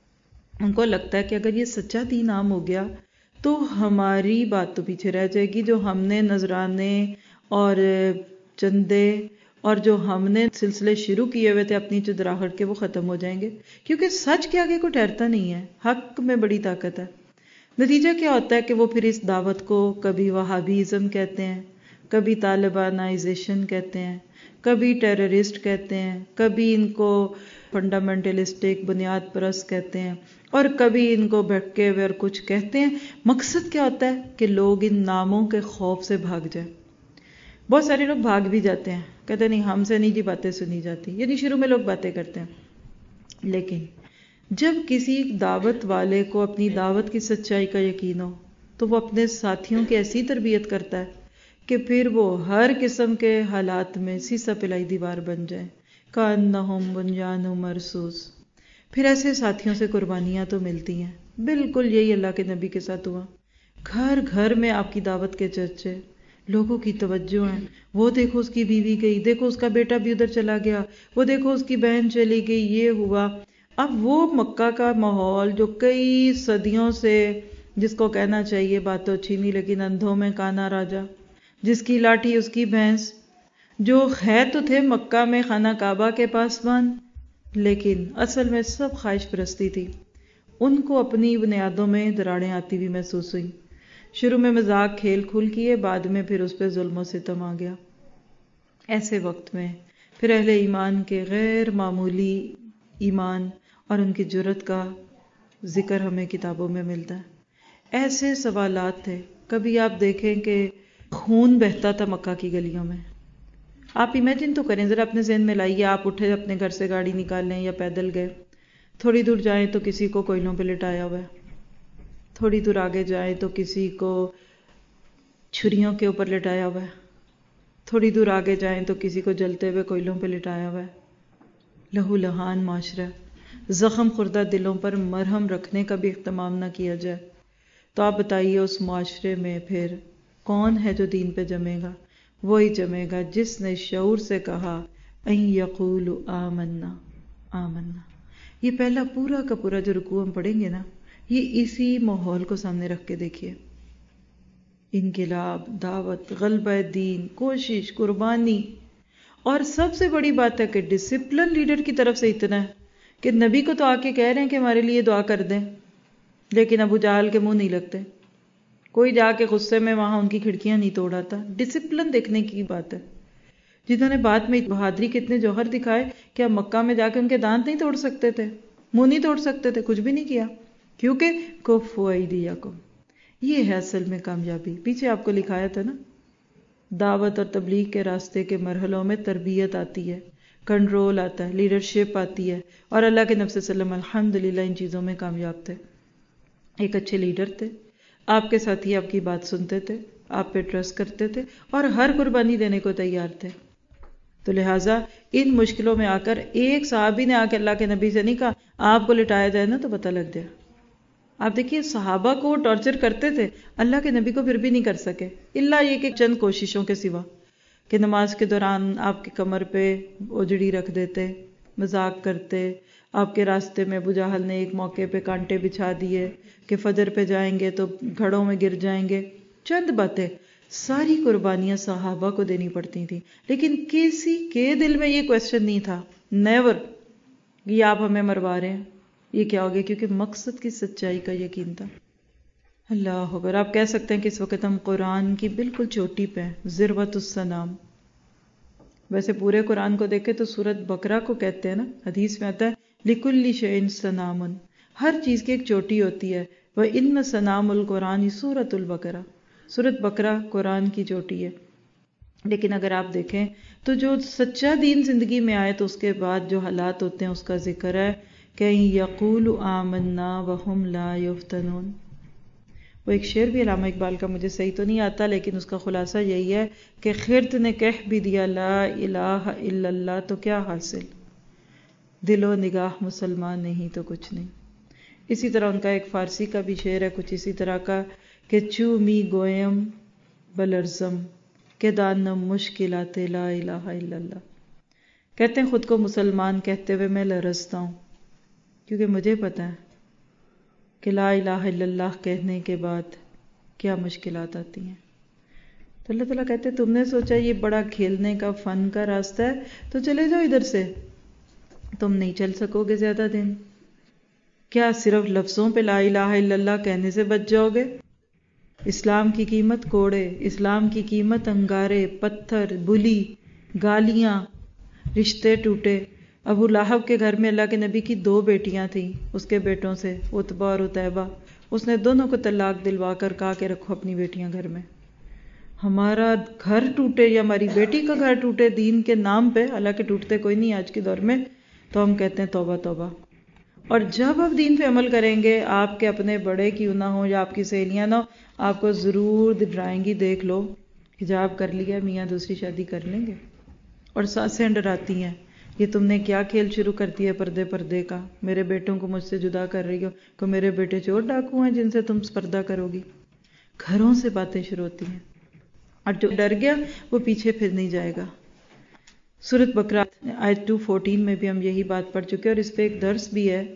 [SPEAKER 1] ان کو لگتا ہے کہ اگر یہ سچا دین عام ہو گیا تو ہماری بات تو پیچھے رہ جائے گی، جو ہم نے نذرانے اور چندے اور جو ہم نے سلسلے شروع کیے ہوئے تھے اپنی چدراہٹ کے، وہ ختم ہو جائیں گے، کیونکہ سچ کے آگے کوئی ٹھہرتا نہیں ہے، حق میں بڑی طاقت ہے۔ نتیجہ کیا ہوتا ہے کہ وہ پھر اس دعوت کو کبھی وہابیزم کہتے ہیں، کبھی طالبانائزیشن کہتے ہیں، کبھی ٹیررسٹ کہتے ہیں، کبھی ان کو فنڈامنٹلسٹک بنیاد پرست کہتے ہیں، اور کبھی ان کو بھٹکے ہوئے اور کچھ کہتے ہیں۔ مقصد کیا ہوتا ہے کہ لوگ ان ناموں کے خوف سے بھاگ جائیں۔ بہت سارے لوگ بھاگ بھی جاتے ہیں، کہتے ہیں نہیں ہم سے نہیں جی باتیں سنی جاتی، یعنی شروع میں لوگ باتیں کرتے ہیں، لیکن جب کسی دعوت والے کو اپنی دعوت کی سچائی کا یقین ہو تو وہ اپنے ساتھیوں کی ایسی تربیت کرتا ہے کہ پھر وہ ہر قسم کے حالات میں سیسا پلائی دیوار بن جائیں، کأنہم بنیان مرصوص۔ پھر ایسے ساتھیوں سے قربانیاں تو ملتی ہیں۔ بالکل یہی اللہ کے نبی کے ساتھ ہوا، گھر گھر میں آپ کی دعوت کے چرچے، لوگوں کی توجہ ہیں، وہ دیکھو اس کی بیوی گئی، دیکھو اس کا بیٹا بھی ادھر چلا گیا، وہ دیکھو اس کی بہن چلی گئی، یہ ہوا۔ اب وہ مکہ کا ماحول جو کئی صدیوں سے، جس کو کہنا چاہیے بات تو اچھی نہیں لیکن اندھوں میں کانا راجا، جس کی لاٹھی اس کی بھینس، جو ہے تو تھے مکہ میں خانہ کعبہ کے پاسبان، لیکن اصل میں سب خواہش پرستی تھی۔ ان کو اپنی بنیادوں میں دراڑیں آتی ہوئی محسوس ہوئی۔ شروع میں مذاق کھیل کھل کیے، بعد میں پھر اس پہ ظلم و ستم آ گیا۔ ایسے وقت میں پھر اہل ایمان کے غیر معمولی ایمان اور ان کی جرت کا ذکر ہمیں کتابوں میں ملتا ہے۔ ایسے سوالات تھے، کبھی آپ دیکھیں کہ خون بہتا تھا مکہ کی گلیوں میں۔ آپ امیجن تو کریں ذرا، اپنے ذہن میں لائیے، آپ اٹھے اپنے گھر سے گاڑی نکال لیں یا پیدل گئے، تھوڑی دور جائیں تو کسی کو کوئلوں پہ لٹایا ہوا ہے، تھوڑی دور آگے جائیں تو کسی کو چھریوں کے اوپر لٹایا ہوا ہے، تھوڑی دور آگے جائیں تو کسی کو جلتے ہوئے کوئلوں پہ لٹایا ہوا ہے۔ لہو لہان معاشرہ، زخم خوردہ دلوں پر مرہم رکھنے کا بھی اہتمام نہ کیا جائے تو آپ بتائیے اس معاشرے میں پھر کون ہے جو دین پہ جمے گا؟ وہی جمے گا جس نے شعور سے کہا ان یقول آمنا آمنا۔ یہ پہلا پورا کا پورا جو رکوع ہم پڑھیں گے نا، یہ اسی ماحول کو سامنے رکھ کے دیکھیے۔ انقلاب، دعوت، غلبہ دین، کوشش، قربانی، اور سب سے بڑی بات ہے کہ ڈسپلن لیڈر کی طرف سے اتنا ہے کہ نبی کو تو آ کے کہہ رہے ہیں کہ ہمارے لیے دعا کر دیں، لیکن ابو جہل کے منہ نہیں لگتے، کوئی جا کے غصے میں وہاں ان کی کھڑکیاں نہیں توڑ آتا۔ ڈسپلن دیکھنے کی بات ہے۔ جنہوں نے بعد میں بہادری کے اتنے جوہر دکھائے کہ اب مکہ میں جا کے ان کے دانت نہیں توڑ سکتے تھے، منہ نہیں توڑ سکتے تھے، کچھ بھی نہیں کیا، کیونکہ کفوا ایدیکم۔ یہ ہے اصل میں کامیابی۔ پیچھے آپ کو لکھایا تھا نا، دعوت اور تبلیغ کے راستے کے مرحلوں میں تربیت آتی ہے، کنٹرول آتا ہے، لیڈرشپ آتی ہے، اور اللہ کے نبی صلی اللہ علیہ وسلم الحمدللہ ان چیزوں میں کامیاب تھے۔ ایک اچھے لیڈر تھے، آپ کے ساتھی آپ کی بات سنتے تھے، آپ پہ ٹرسٹ کرتے تھے اور ہر قربانی دینے کو تیار تھے۔ تو لہٰذا ان مشکلوں میں آ کر ایک صحابی نے آ کے اللہ کے نبی سے نہیں کہا آپ کو لٹایا جائے نا تو پتہ لگ جائے۔ آپ دیکھیے صحابہ کو ٹارچر کرتے تھے، اللہ کے نبی کو پھر بھی نہیں کر سکے، الا یہ کہ چند کوششوں کے سوا، کہ نماز کے دوران آپ کی کمر پہ اوجڑی رکھ دیتے، مذاق کرتے، آپ کے راستے میں ابو جہل نے ایک موقع پہ کانٹے بچھا دیے کہ فجر پہ جائیں گے تو گھڑوں میں گر جائیں گے، چند باتیں۔ ساری قربانیاں صحابہ کو دینی پڑتی تھیں، لیکن کسی کے دل میں یہ کویسچن نہیں تھا، نیور، یہ آپ ہمیں مروا رہے ہیں، یہ کیا ہو گیا، کیونکہ مقصد کی سچائی کا یقین تھا۔ اللہ اکبر۔ آپ کہہ سکتے ہیں کہ اس وقت ہم قرآن کی بالکل چوٹی پہ ہیں، ذروۃ السنام۔ ویسے پورے قرآن کو دیکھیں تو سورۃ بقرہ کو کہتے ہیں نا، حدیث میں آتا ہے لِكُلِّ شَيْءٍ سَنَامٌ، ہر چیز کی ایک چوٹی ہوتی ہے۔ وَإِنَّ سَنَامُ الْقُرْآنِ سورۃ البقرہ، سورۃ بقرہ قرآن کی چوٹی ہے۔ لیکن اگر آپ دیکھیں تو جو سچا دین زندگی میں آئے تو اس کے بعد جو حالات ہوتے ہیں اس کا ذکر ہے کہ یقول آمنا وہم لا یفتنون۔ وہ ایک شعر بھی علامہ اقبال کا مجھے صحیح تو نہیں آتا، لیکن اس کا خلاصہ یہی ہے کہ خرد نے کہہ بھی دیا لا الہ الا اللہ تو کیا حاصل، دل و نگاہ مسلمان نہیں تو کچھ نہیں۔ اسی طرح ان کا ایک فارسی کا بھی شعر ہے کچھ اسی طرح کا کہ چو می گویم بلرزم کہ دانم مشکلات لا الہ الا اللہ۔ کہتے ہیں خود کو مسلمان کہتے ہوئے میں لرزتا ہوں، کیونکہ مجھے پتا ہے کہ لا الہ الا اللہ کہنے کے بعد کیا مشکلات آتی ہیں۔ تو اللہ تعالیٰ کہتے ہیں تم نے سوچا یہ بڑا کھیلنے کا فن کا راستہ ہے تو چلے جاؤ ادھر سے، تم نہیں چل سکو گے زیادہ دن۔ کیا صرف لفظوں پہ لا الہ الا اللہ کہنے سے بچ جاؤ گے؟ اسلام کی قیمت کوڑے، اسلام کی قیمت انگارے، پتھر، بلی، گالیاں، رشتے ٹوٹے۔ ابو لہب کے گھر میں اللہ کے نبی کی دو بیٹیاں تھیں، اس کے بیٹوں سے عتبہ اور عتیبہ، اس نے دونوں کو طلاق دلوا کر کہا کہ رکھو اپنی بیٹیاں گھر میں۔ ہمارا گھر ٹوٹے یا ہماری بیٹی کا گھر ٹوٹے دین کے نام پہ، حالانکہ ٹوٹتے کوئی نہیں آج کے دور میں، تو ہم کہتے ہیں توبہ توبہ۔ اور جب آپ دین پہ عمل کریں گے، آپ کے اپنے بڑے کیوں نہ ہوں یا آپ کی سہیلیاں نہ ہوں، آپ کو ضرور ڈرائیں گی، دیکھ لو حجاب کر لیا، میاں دوسری شادی کر لیں گے۔ اور ساسیں ڈراتی ہیں، یہ تم نے کیا کھیل شروع کر دیا پردے پردے کا، میرے بیٹوں کو مجھ سے جدا کر رہی ہو، کو میرے بیٹے چور ڈاکو ہیں جن سے تم پردہ کرو گی۔ گھروں سے باتیں شروع ہوتی ہیں، اور جو ڈر گیا وہ پیچھے پھر نہیں جائے گا۔ سورۃ بقرہ آیت دو سو چودہ میں بھی ہم یہی بات پڑھ چکے، اور اس پہ ایک درس بھی ہے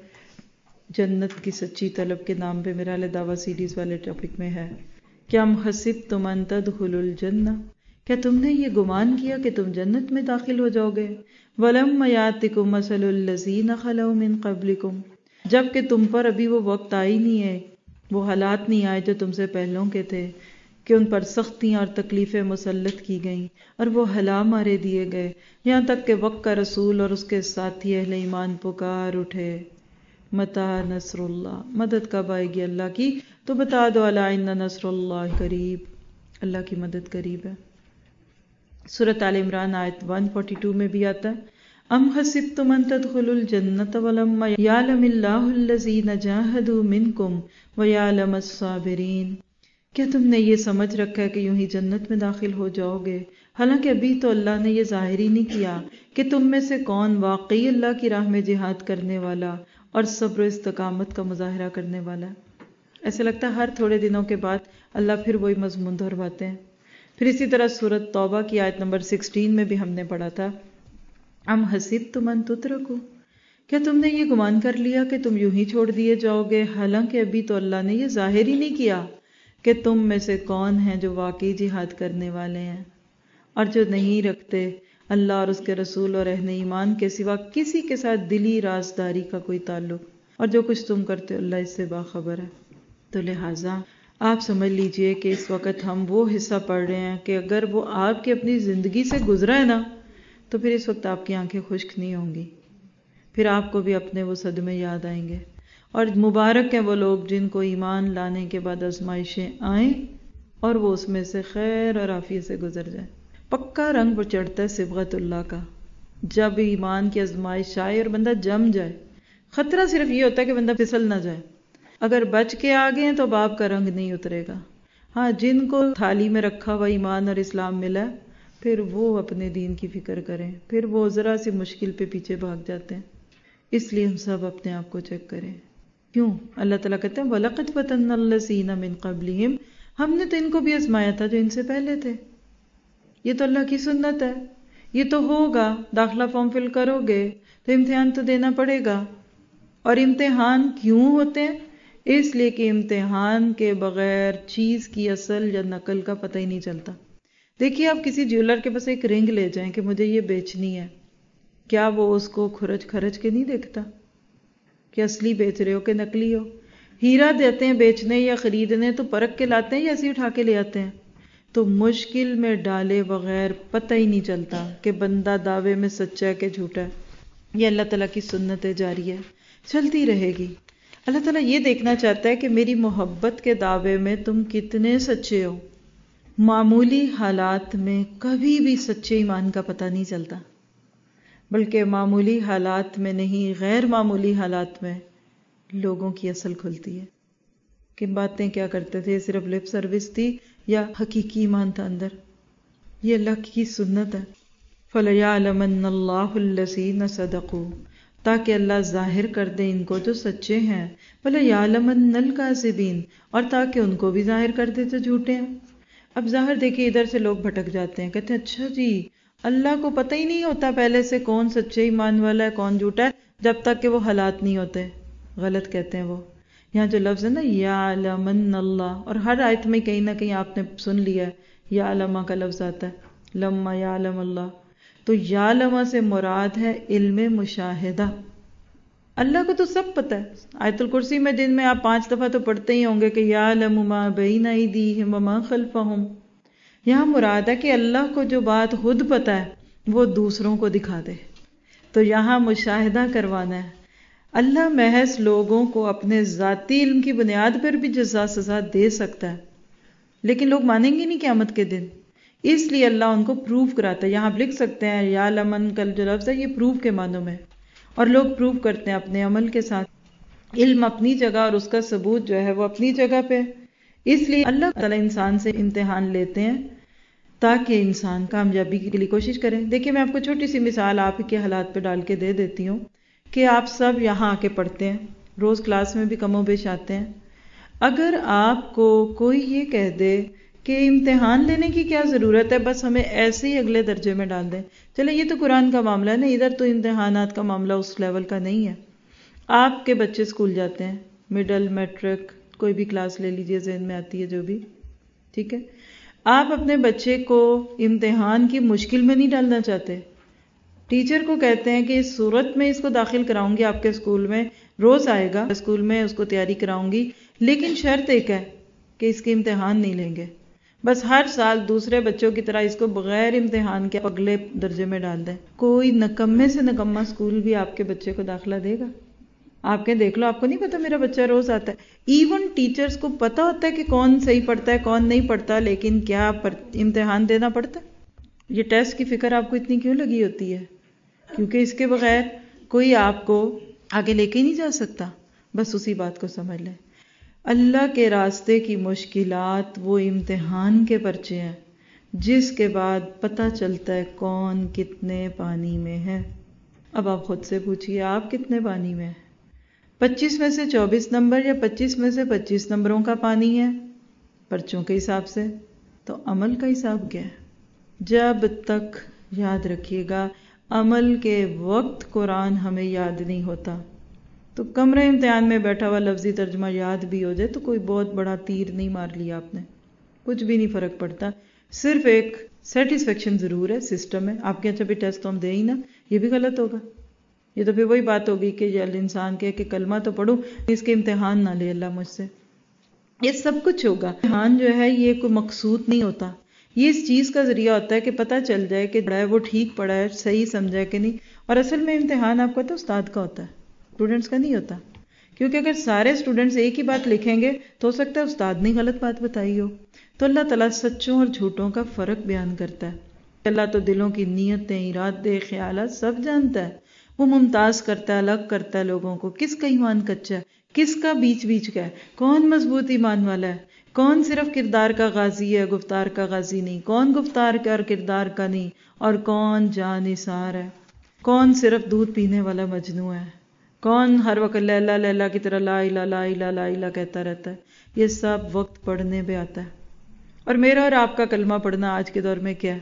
[SPEAKER 1] جنت کی سچی طلب کے نام پہ، میرا دعویٰ سیریز والے ٹاپک میں ہے۔ کیا ام حسبتم ان تدخلوا الجنہ، کیا تم نے یہ گمان کیا کہ تم جنت میں داخل ہو جاؤ گے؟ وَلَمَّ يَأْتِكُم مَثَلُ الَّذِينَ خَلَوْا مِن قَبْلِكُم، جبکہ تم پر ابھی وہ وقت آئی نہیں ہے، وہ حالات نہیں آئے جو تم سے پہلوں کے تھے، کہ ان پر سختیاں اور تکلیفیں مسلط کی گئیں اور وہ ہلا مارے دیے گئے، یہاں تک کہ وقت کا رسول اور اس کے ساتھی اہل ایمان پکار اٹھے، متی نصر اللہ، مدد کب آئے گی اللہ کی؟ تو بتا دو الا ان نصر اللہ قریب، اللہ کی مدد قریب ہے۔ سورۃ آل عمران آیت ایک سو بارہ میں بھی آتا ہے، ام حسبتم ان تدخلوا الجنۃ ولما یعلم اللہ الذین جاہدوا منکم ویعلم الصابرین، کیا تم نے یہ سمجھ رکھا ہے کہ یوں ہی جنت میں داخل ہو جاؤ گے، حالانکہ ابھی تو اللہ نے یہ ظاہر ہی نہیں کیا کہ تم میں سے کون واقعی اللہ کی راہ میں جہاد کرنے والا اور صبر و استقامت کا مظاہرہ کرنے والا ہے۔ ایسے لگتا ہے ہر تھوڑے دنوں کے بعد اللہ پھر وہی مضمون دہرواتے ہیں۔ پھر اسی طرح سورۃ توبہ کی آیت نمبر سولہ میں بھی ہم نے پڑھا تھا، ام حسبتم ان تترکوا، کیا تم نے یہ گمان کر لیا کہ تم یوں ہی چھوڑ دیے جاؤ گے، حالانکہ ابھی تو اللہ نے یہ ظاہر ہی نہیں کیا کہ تم میں سے کون ہیں جو واقعی جہاد کرنے والے ہیں اور جو نہیں رکھتے اللہ اور اس کے رسول اور اہل ایمان کے سوا کسی کے ساتھ دلی رازداری کا کوئی تعلق، اور جو کچھ تم کرتے ہو اللہ اس سے باخبر ہے۔ تو لہٰذا آپ سمجھ لیجئے کہ اس وقت ہم وہ حصہ پڑھ رہے ہیں کہ اگر وہ آپ کی اپنی زندگی سے گزرا ہے نا، تو پھر اس وقت آپ کی آنکھیں خشک نہیں ہوں گی، پھر آپ کو بھی اپنے وہ صدمے یاد آئیں گے۔ اور مبارک ہیں وہ لوگ جن کو ایمان لانے کے بعد آزمائشیں آئیں اور وہ اس میں سے خیر اور عافیت سے گزر جائیں۔ پکا رنگ وہ چڑھتا ہے صبغت اللہ کا، جب ایمان کی آزمائش آئے اور بندہ جم جائے۔ خطرہ صرف یہ ہوتا ہے کہ بندہ پھسل نہ جائے، اگر بچ کے آگے ہیں تو باپ کا رنگ نہیں اترے گا۔ ہاں، جن کو تھالی میں رکھا ہوا ایمان اور اسلام ملا ہے، پھر وہ اپنے دین کی فکر کریں، پھر وہ ذرا سی مشکل پہ پیچھے بھاگ جاتے ہیں۔ اس لیے ہم سب اپنے آپ کو چیک کریں۔ کیوں؟ اللہ تعالیٰ کہتے ہیں وَلَقَدْ فَتَنَّا الَّذِينَ مِن قَبْلِهِمْ، ہم نے تو ان کو بھی آزمایا تھا جو ان سے پہلے تھے۔ یہ تو اللہ کی سنت ہے، یہ تو ہوگا، داخلہ فارم فل کرو گے تو امتحان تو دینا پڑے گا۔ اور امتحان کیوں ہوتے ہیں؟ اس لیے کہ امتحان کے بغیر چیز کی اصل یا نقل کا پتہ ہی نہیں چلتا۔ دیکھیے، آپ کسی جیولر کے پاس ایک رنگ لے جائیں کہ مجھے یہ بیچنی ہے، کیا وہ اس کو کھرچ کھرچ کے نہیں دیکھتا کہ اصلی بیچ رہے ہو کہ نقلی ہو؟ ہیرا دیتے ہیں بیچنے یا خریدنے تو پرکھ کے لاتے ہیں یا ایسے اٹھا کے لے آتے ہیں؟ تو مشکل میں ڈالے بغیر پتہ ہی نہیں چلتا کہ بندہ دعوے میں سچا ہے کہ جھوٹا ہے۔ یہ اللہ تعالیٰ کی سنت جاری ہے، چلتی رہے گی۔ اللہ تعالیٰ یہ دیکھنا چاہتا ہے کہ میری محبت کے دعوے میں تم کتنے سچے ہو۔ معمولی حالات میں کبھی بھی سچے ایمان کا پتہ نہیں چلتا، بلکہ معمولی حالات میں نہیں، غیر معمولی حالات میں لوگوں کی اصل کھلتی ہے کہ باتیں کیا کرتے تھے، صرف لپ سروس تھی یا حقیقی ایمان تھا اندر۔ یہ اللہ کی سنت ہے۔ فَلَيَعْلَمَنَّ اللَّهُ الَّذِينَ صَدَقُوا، تاکہ اللہ ظاہر کر دے ان کو جو سچے ہیں، وَلَيَعْلَمَنَّ الْكَاذِبِينَ، اور تاکہ ان کو بھی ظاہر کر دے جو جھوٹے ہیں۔ اب ظاہر دیکھیں، ادھر سے لوگ بھٹک جاتے ہیں، کہتے ہیں اچھا جی، اللہ کو پتہ ہی نہیں ہوتا پہلے سے کون سچے ایمان والا ہے کون جھوٹا ہے، جب تک کہ وہ حالات نہیں ہوتے۔ غلط کہتے ہیں وہ۔ یہاں جو لفظ ہے نا یعلمن اللہ، اور ہر آیت میں کہیں نہ کہیں آپ نے سن لیا ہے یعلم کا لفظ آتا ہے، لما یعلم اللہ، تو یعلم سے مراد ہے علم مشاہدہ۔ اللہ کو تو سب پتہ ہے۔ آیت الکرسی میں جن میں آپ پانچ دفعہ تو پڑھتے ہی ہوں گے کہ یعلم ما بین ایدیہم وما خلفہم، یہاں مراد ہے کہ اللہ کو جو بات خود پتہ ہے وہ دوسروں کو دکھا دے، تو یہاں مشاہدہ کروانا ہے۔ اللہ محض لوگوں کو اپنے ذاتی علم کی بنیاد پر بھی جزا سزا دے سکتا ہے، لیکن لوگ مانیں گے نہیں قیامت کے دن، اس لیے اللہ ان کو پروف کراتا ہے۔ یہاں آپ لکھ سکتے ہیں یا لمن کل جو لفظ ہے یہ پروف کے معنوں میں، اور لوگ پروف کرتے ہیں اپنے عمل کے ساتھ۔ علم اپنی جگہ اور اس کا ثبوت جو ہے وہ اپنی جگہ پہ، اس لیے اللہ تعالیٰ انسان سے امتحان لیتے ہیں تاکہ انسان کامیابی کے لیے کوشش کریں۔ دیکھیں میں آپ کو چھوٹی سی مثال آپ کے حالات پہ ڈال کے دے دیتی ہوں کہ آپ سب یہاں آ کے پڑھتے ہیں، روز کلاس میں بھی کم و بیش آتے ہیں۔ اگر آپ کو کوئی یہ کہہ دے کہ امتحان لینے کی کیا ضرورت ہے، بس ہمیں ایسے ہی اگلے درجے میں ڈال دیں، چلے یہ تو قرآن کا معاملہ ہے نا، ادھر تو امتحانات کا معاملہ اس لیول کا نہیں ہے۔ آپ کے بچے اسکول جاتے ہیں، مڈل، میٹرک، کوئی بھی کلاس لے لیجئے ذہن میں آتی ہے جو بھی، ٹھیک ہے، آپ اپنے بچے کو امتحان کی مشکل میں نہیں ڈالنا چاہتے، ٹیچر کو کہتے ہیں کہ اس صورت میں اس کو داخل کراؤں گی آپ کے اسکول میں، روز آئے گا اسکول میں، اس کو تیاری کراؤں گی، لیکن شرط ایک ہے کہ اس کے امتحان نہیں لیں گے، بس ہر سال دوسرے بچوں کی طرح اس کو بغیر امتحان کے اگلے درجے میں ڈال دیں۔ کوئی نکمے سے نکمہ اسکول بھی آپ کے بچے کو داخلہ دے گا؟ آپ کے دیکھ لو، آپ کو نہیں پتا میرا بچہ روز آتا ہے۔ ایون ٹیچرز کو پتا ہوتا ہے کہ کون صحیح پڑھتا ہے کون نہیں پڑھتا، لیکن کیا امتحان دینا پڑتا ہے؟ یہ ٹیسٹ کی فکر آپ کو اتنی کیوں لگی ہوتی ہے؟ کیونکہ اس کے بغیر کوئی آپ کو آگے لے کے ہی نہیں جا سکتا۔ بس اسی بات کو سمجھ لیں، اللہ کے راستے کی مشکلات وہ امتحان کے پرچے ہیں جس کے بعد پتہ چلتا ہے کون کتنے پانی میں ہے۔ اب آپ خود سے پوچھئے آپ کتنے پانی میں ہیں؟ پچیس میں سے چوبیس نمبر یا پچیس میں سے پچیس نمبروں کا پانی ہے پرچوں کے حساب سے؟ تو عمل کا حساب کیا ہے؟ جب تک یاد رکھیے گا عمل کے وقت قرآن ہمیں یاد نہیں ہوتا، تو کمرے امتحان میں بیٹھا ہوا لفظی ترجمہ یاد بھی ہو جائے تو کوئی بہت بڑا تیر نہیں مار لیا آپ نے، کچھ بھی نہیں فرق پڑتا۔ صرف ایک سیٹسفیکشن ضرور ہے، سسٹم ہے، آپ کے اچھا بھی ٹیسٹ تو ہم دیں ہی نا، یہ بھی غلط ہوگا۔ یہ تو پھر وہی بات ہوگی کہ یہ انسان کہے کہ کلمہ تو پڑھوں، اس کے امتحان نہ لے اللہ مجھ سے۔ یہ سب کچھ ہوگا، امتحان جو ہے یہ کوئی مقصود نہیں ہوتا، یہ اس چیز کا ذریعہ ہوتا ہے کہ پتہ چل جائے کہ پڑھا ہے وہ ٹھیک پڑھا ہے، صحیح سمجھا ہے کہ نہیں۔ اور اصل میں امتحان آپ کو تو استاد کا ہوتا ہے، اسٹوڈنٹس کا نہیں ہوتا، کیونکہ اگر سارے اسٹوڈنٹس ایک ہی بات لکھیں گے تو ہو سکتا ہے استاد نے غلط بات بتائی ہو۔ تو اللہ تعالیٰ سچوں اور جھوٹوں کا فرق بیان کرتا ہے۔ اللہ تو دلوں کی نیتیں، ارادے، خیالات سب جانتا ہے، وہ ممتاز کرتا ہے، الگ کرتا ہے لوگوں کو، کس کا ایمان کچا ہے، کس کا بیچ بیچ کا ہے، کون مضبوط ایمان والا ہے، کون صرف کردار کا غازی ہے گفتار کا غازی نہیں، کون گفتار کا اور کردار کا نہیں، اور کون جاں نثار ہے، کون صرف دودھ پینے والا مجنوں ہے، کون ہر وقت لیلا لیلا کی طرح لا الہ لا الہ لا الہ کہتا رہتا ہے۔ یہ سب وقت پڑھنے پہ آتا ہے۔ اور میرا اور آپ کا کلمہ پڑھنا آج کے دور میں کیا ہے؟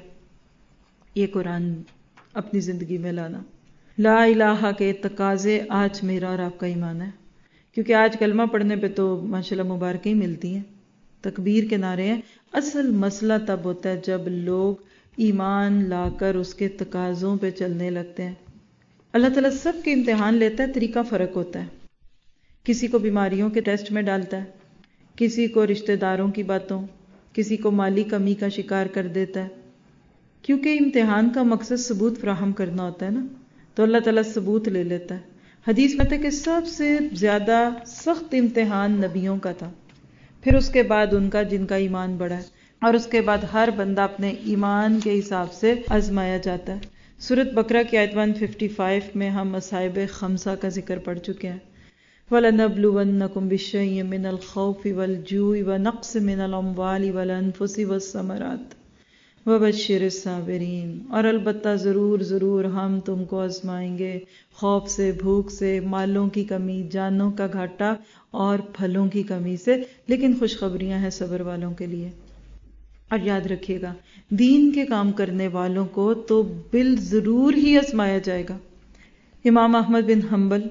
[SPEAKER 1] یہ قرآن اپنی زندگی میں لانا، لا الہ کے تقاضے آج میرا اور آپ کا ایمان ہے، کیونکہ آج کلمہ پڑھنے پہ تو ماشاءاللہ مبارکیں ملتی ہیں، تکبیر کے نعرے ہیں۔ اصل مسئلہ تب ہوتا ہے جب لوگ ایمان لا کر اس کے تقاضوں پہ چلنے لگتے ہیں۔ اللہ تعالیٰ سب کے امتحان لیتا ہے، طریقہ فرق ہوتا ہے، کسی کو بیماریوں کے ٹیسٹ میں ڈالتا ہے، کسی کو رشتہ داروں کی باتوں، کسی کو مالی کمی کا شکار کر دیتا ہے، کیونکہ امتحان کا مقصد ثبوت فراہم کرنا ہوتا ہے نا، تو اللہ تعالیٰ ثبوت لے لیتا ہے۔ حدیث میں آتا ہے کہ سب سے زیادہ سخت امتحان نبیوں کا تھا، پھر اس کے بعد ان کا جن کا ایمان بڑھا ہے، اور اس کے بعد ہر بندہ اپنے ایمان کے حساب سے آزمایا جاتا ہے۔ سورۃ بقرہ کی آیت ایک سو پچپن میں ہم مصائب خمسہ کا ذکر پڑھ چکے ہیں۔ وَلَنَبْلُوَنَّكُمْ بِشَيْءٍ مِّنَ الْخَوْفِ وَالْجُوعِ وَنَقْصٍ مِّنَ الْأَمْوَالِ وَالْأَنفُسِ وَالثَّمَرَاتِ وَبَشِّرِ الصَّابِرِينَ، اور البتہ ضرور ضرور ہم تم کو آزمائیں گے، خوف سے، بھوک سے، مالوں کی کمی، جانوں کا گھاٹا اور پھلوں کی کمی سے، لیکن خوشخبریاں ہیں صبر والوں کے لیے۔ اور یاد رکھیے گا دین کے کام کرنے والوں کو تو بال ضرور ہی آزمایا جائے گا۔ امام احمد بن حنبل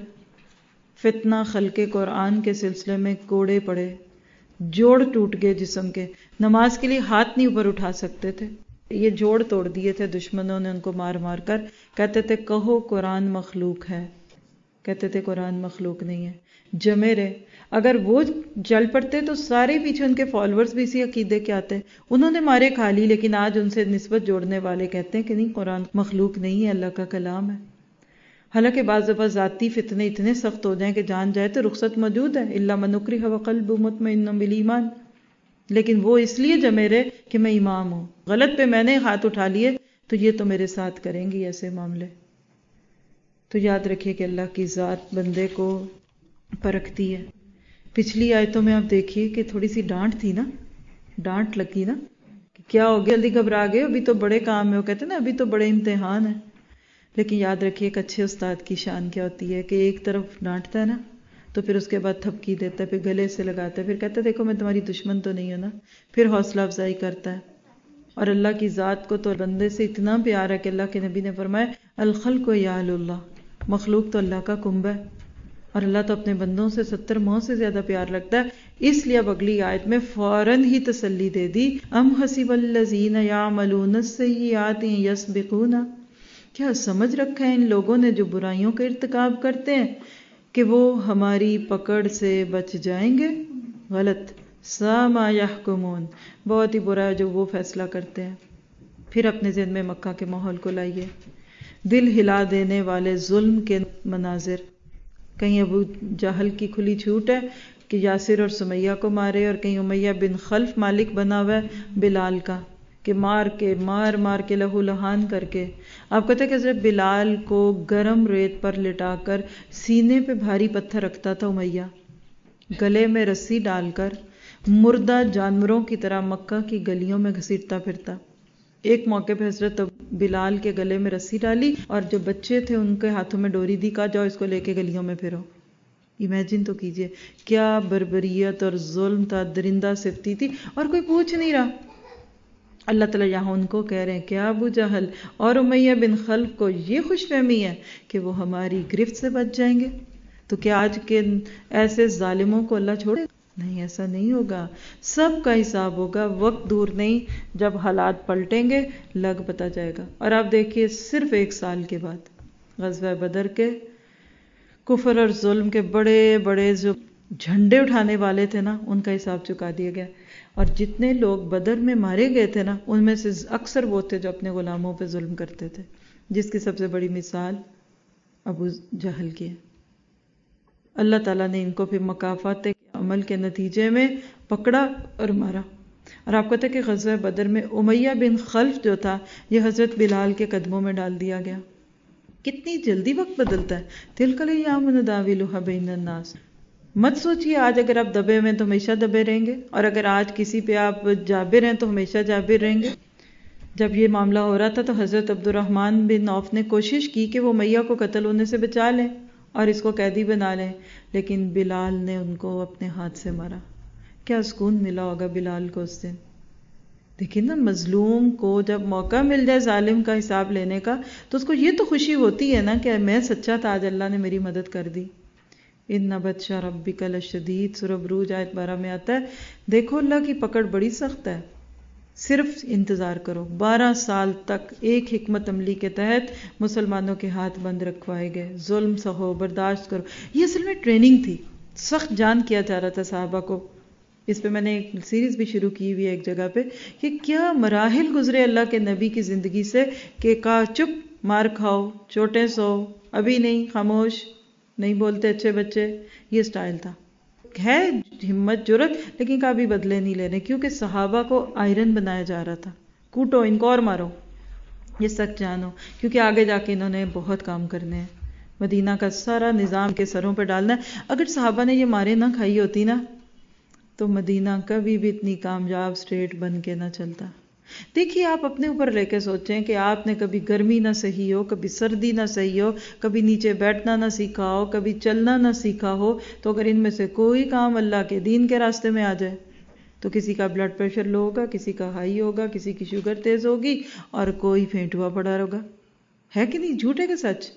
[SPEAKER 1] فتنہ خلق قرآن کے سلسلے میں کوڑے پڑے، جوڑ ٹوٹ گئے جسم کے، نماز کے لیے ہاتھ نہیں اوپر اٹھا سکتے تھے، یہ جوڑ توڑ دیے تھے دشمنوں نے ان کو مار مار کر، کہتے تھے کہو قرآن مخلوق ہے، کہتے تھے قرآن مخلوق نہیں ہے، جمے رہے۔ اگر وہ چل پڑتے تو سارے پیچھے ان کے فالورز بھی اسی عقیدے کے آتے، انہوں نے مارے کھا لی، لیکن آج ان سے نسبت جوڑنے والے کہتے ہیں کہ نہیں قرآن مخلوق نہیں ہے، اللہ کا کلام ہے۔ حالانکہ بعض دفعہ ذاتی فتنے اتنے سخت ہو جائیں کہ جان جائے تو رخصت موجود ہے، الا من اکرہ وقلبہ مطمئن بالایمان، لیکن وہ اس لیے جمے رہے کہ میں امام ہوں، غلط پہ میں نے ہاتھ اٹھا لیے تو یہ تو میرے ساتھ کریں گی ایسے معاملے۔ تو یاد رکھیے کہ اللہ کی ذات بندے کو پرکھتی ہے. پچھلی آیتوں میں آپ دیکھیے کہ تھوڑی سی ڈانٹ تھی نا، ڈانٹ لگی نا کہ کیا ہو گیا، جلدی گھبرا گئے، ابھی تو بڑے کام میں، وہ کہتے ہیں نا ابھی تو بڑے امتحان ہیں. لیکن یاد رکھیے ایک اچھے استاد کی شان کیا ہوتی ہے کہ ایک طرف ڈانٹتا ہے نا تو پھر اس کے بعد تھپکی دیتا ہے، پھر گلے سے لگاتا ہے، پھر کہتا ہے دیکھو میں تمہاری دشمن تو نہیں ہوں نا، پھر حوصلہ افزائی کرتا ہے. اور اللہ کی ذات کو تو بندے سے اتنا پیار ہے کہ اللہ کے نبی نے فرمایا الخلق یعل اللہ، مخلوق تو اللہ کا کنبہ ہے، اور اللہ تو اپنے بندوں سے ستر ماہ سے زیادہ پیار رکھتا ہے. اس لیے اب اگلی آیت میں فوراً ہی تسلی دے دی، ام حسب الذین یعملون السیئات یسبقونا، کیا سمجھ رکھا ہے ان لوگوں نے جو برائیوں کا ارتکاب کرتے ہیں کہ وہ ہماری پکڑ سے بچ جائیں گے؟ غلط. سا ما یحکمون، بہت ہی برا ہے جو وہ فیصلہ کرتے ہیں. پھر اپنے ذہن میں مکہ کے ماحول کو لائیے، دل ہلا دینے والے ظلم کے مناظر. کہیں ابو جہل کی کھلی چھوٹ ہے کہ یاسر اور سمیہ کو مارے، اور کہیں امیہ بن خلف مالک بنا ہوا ہے بلال کا کہ مار کے مار مار کے لہو لہان کر کے. آپ کہتے ہیں کہ حضرت بلال کو گرم ریت پر لٹا کر سینے پہ بھاری پتھر رکھتا تھا امیہ، گلے میں رسی ڈال کر مردہ جانوروں کی طرح مکہ کی گلیوں میں گھسیٹتا پھرتا. ایک موقع پہ حضرت بلال کے گلے میں رسی ڈالی اور جو بچے تھے ان کے ہاتھوں میں ڈوری دی، کہا جاؤ اس کو لے کے گلیوں میں پھرو. امیجن تو کیجئے کیا بربریت اور ظلم تھا، درندہ صفتی تھی، اور کوئی پوچھ نہیں رہا. اللہ تعالیٰ یہاں ان کو کہہ رہے ہیں کیا ابو جہل اور امیہ بن خلف کو یہ خوش فہمی ہے کہ وہ ہماری گرفت سے بچ جائیں گے؟ تو کیا آج کے ایسے ظالموں کو اللہ چھوڑے؟ نہیں، ایسا نہیں ہوگا. سب کا حساب ہوگا، وقت دور نہیں جب حالات پلٹیں گے، لگ پتہ جائے گا. اور آپ دیکھیے صرف ایک سال کے بعد غزوہ بدر کے کفر اور ظلم کے بڑے بڑے جو جھنڈے اٹھانے والے تھے نا، ان کا حساب چکا دیا گیا. اور جتنے لوگ بدر میں مارے گئے تھے نا، ان میں سے اکثر وہ تھے جو اپنے غلاموں پہ ظلم کرتے تھے، جس کی سب سے بڑی مثال ابو جہل کی ہے. اللہ تعالیٰ نے ان کو پھر مکافات عمل کے نتیجے میں پکڑا اور مارا. اور آپ کہتے ہیں کہ غزوہ بدر میں امیہ بن خلف جو تھا یہ حضرت بلال کے قدموں میں ڈال دیا گیا. کتنی جلدی وقت بدلتا ہے. تلک الایام نداولها بین الناس. مت سوچیے آج اگر آپ دبے ہوئے ہیں تو ہمیشہ دبے رہیں گے، اور اگر آج کسی پہ آپ جابر ہیں تو ہمیشہ جابر رہیں گے. جب یہ معاملہ ہو رہا تھا تو حضرت عبد الرحمن بن عوف نے کوشش کی کہ وہ امیہ کو قتل ہونے سے بچا لیں اور اس کو قیدی بنا لیں، لیکن بلال نے ان کو اپنے ہاتھ سے مارا. کیا سکون ملا ہوگا بلال کو اس دن. دیکھیں نا، مظلوم کو جب موقع مل جائے ظالم کا حساب لینے کا تو اس کو یہ تو خوشی ہوتی ہے نا کہ میں سچا تھا، آج اللہ نے میری مدد کر دی. ان بطش ربک لشدید، سورہ بروج آیت بارہ میں آتا ہے. دیکھو اللہ کی پکڑ بڑی سخت ہے، صرف انتظار کرو. بارہ سال تک ایک حکمت عملی کے تحت مسلمانوں کے ہاتھ بند رکھوائے گئے. ظلم سہو، برداشت کرو. یہ اصل میں ٹریننگ تھی، سخت جان کیا جا رہا تھا صحابہ کو. اس پہ میں نے ایک سیریز بھی شروع کی ہوئی ہے ایک جگہ پہ کہ کیا مراحل گزرے اللہ کے نبی کی زندگی سے کہ کہا چپ، مار کھاؤ، چوٹیں سو، ابھی نہیں، خاموش، نہیں بولتے اچھے بچے. یہ سٹائل تھا. ہے ہمت جرت، لیکن کبھی بدلے نہیں لینے، کیونکہ صحابہ کو آئرن بنایا جا رہا تھا. کوٹو ان کو اور مارو، یہ سچ جانو، کیونکہ آگے جا کے انہوں نے بہت کام کرنے ہیں. مدینہ کا سارا نظام کے سروں پہ ڈالنا ہے. اگر صحابہ نے یہ مارے نہ کھائی ہوتی نا تو مدینہ کبھی بھی اتنی کامیاب اسٹیٹ بن کے نہ چلتا. دیکھیے آپ اپنے اوپر لے کے سوچیں کہ آپ نے کبھی گرمی نہ سہی ہو، کبھی سردی نہ سہی ہو، کبھی نیچے بیٹھنا نہ سیکھا ہو، کبھی چلنا نہ سیکھا ہو، تو اگر ان میں سے کوئی کام اللہ کے دین کے راستے میں آ جائے تو کسی کا بلڈ پریشر لو ہوگا، کسی کا ہائی ہوگا، کسی کی شوگر تیز ہوگی، اور کوئی پھینٹ ہوا پڑا ہوگا. ہے کہ نہیں؟ جھوٹ ہے کہ سچ؟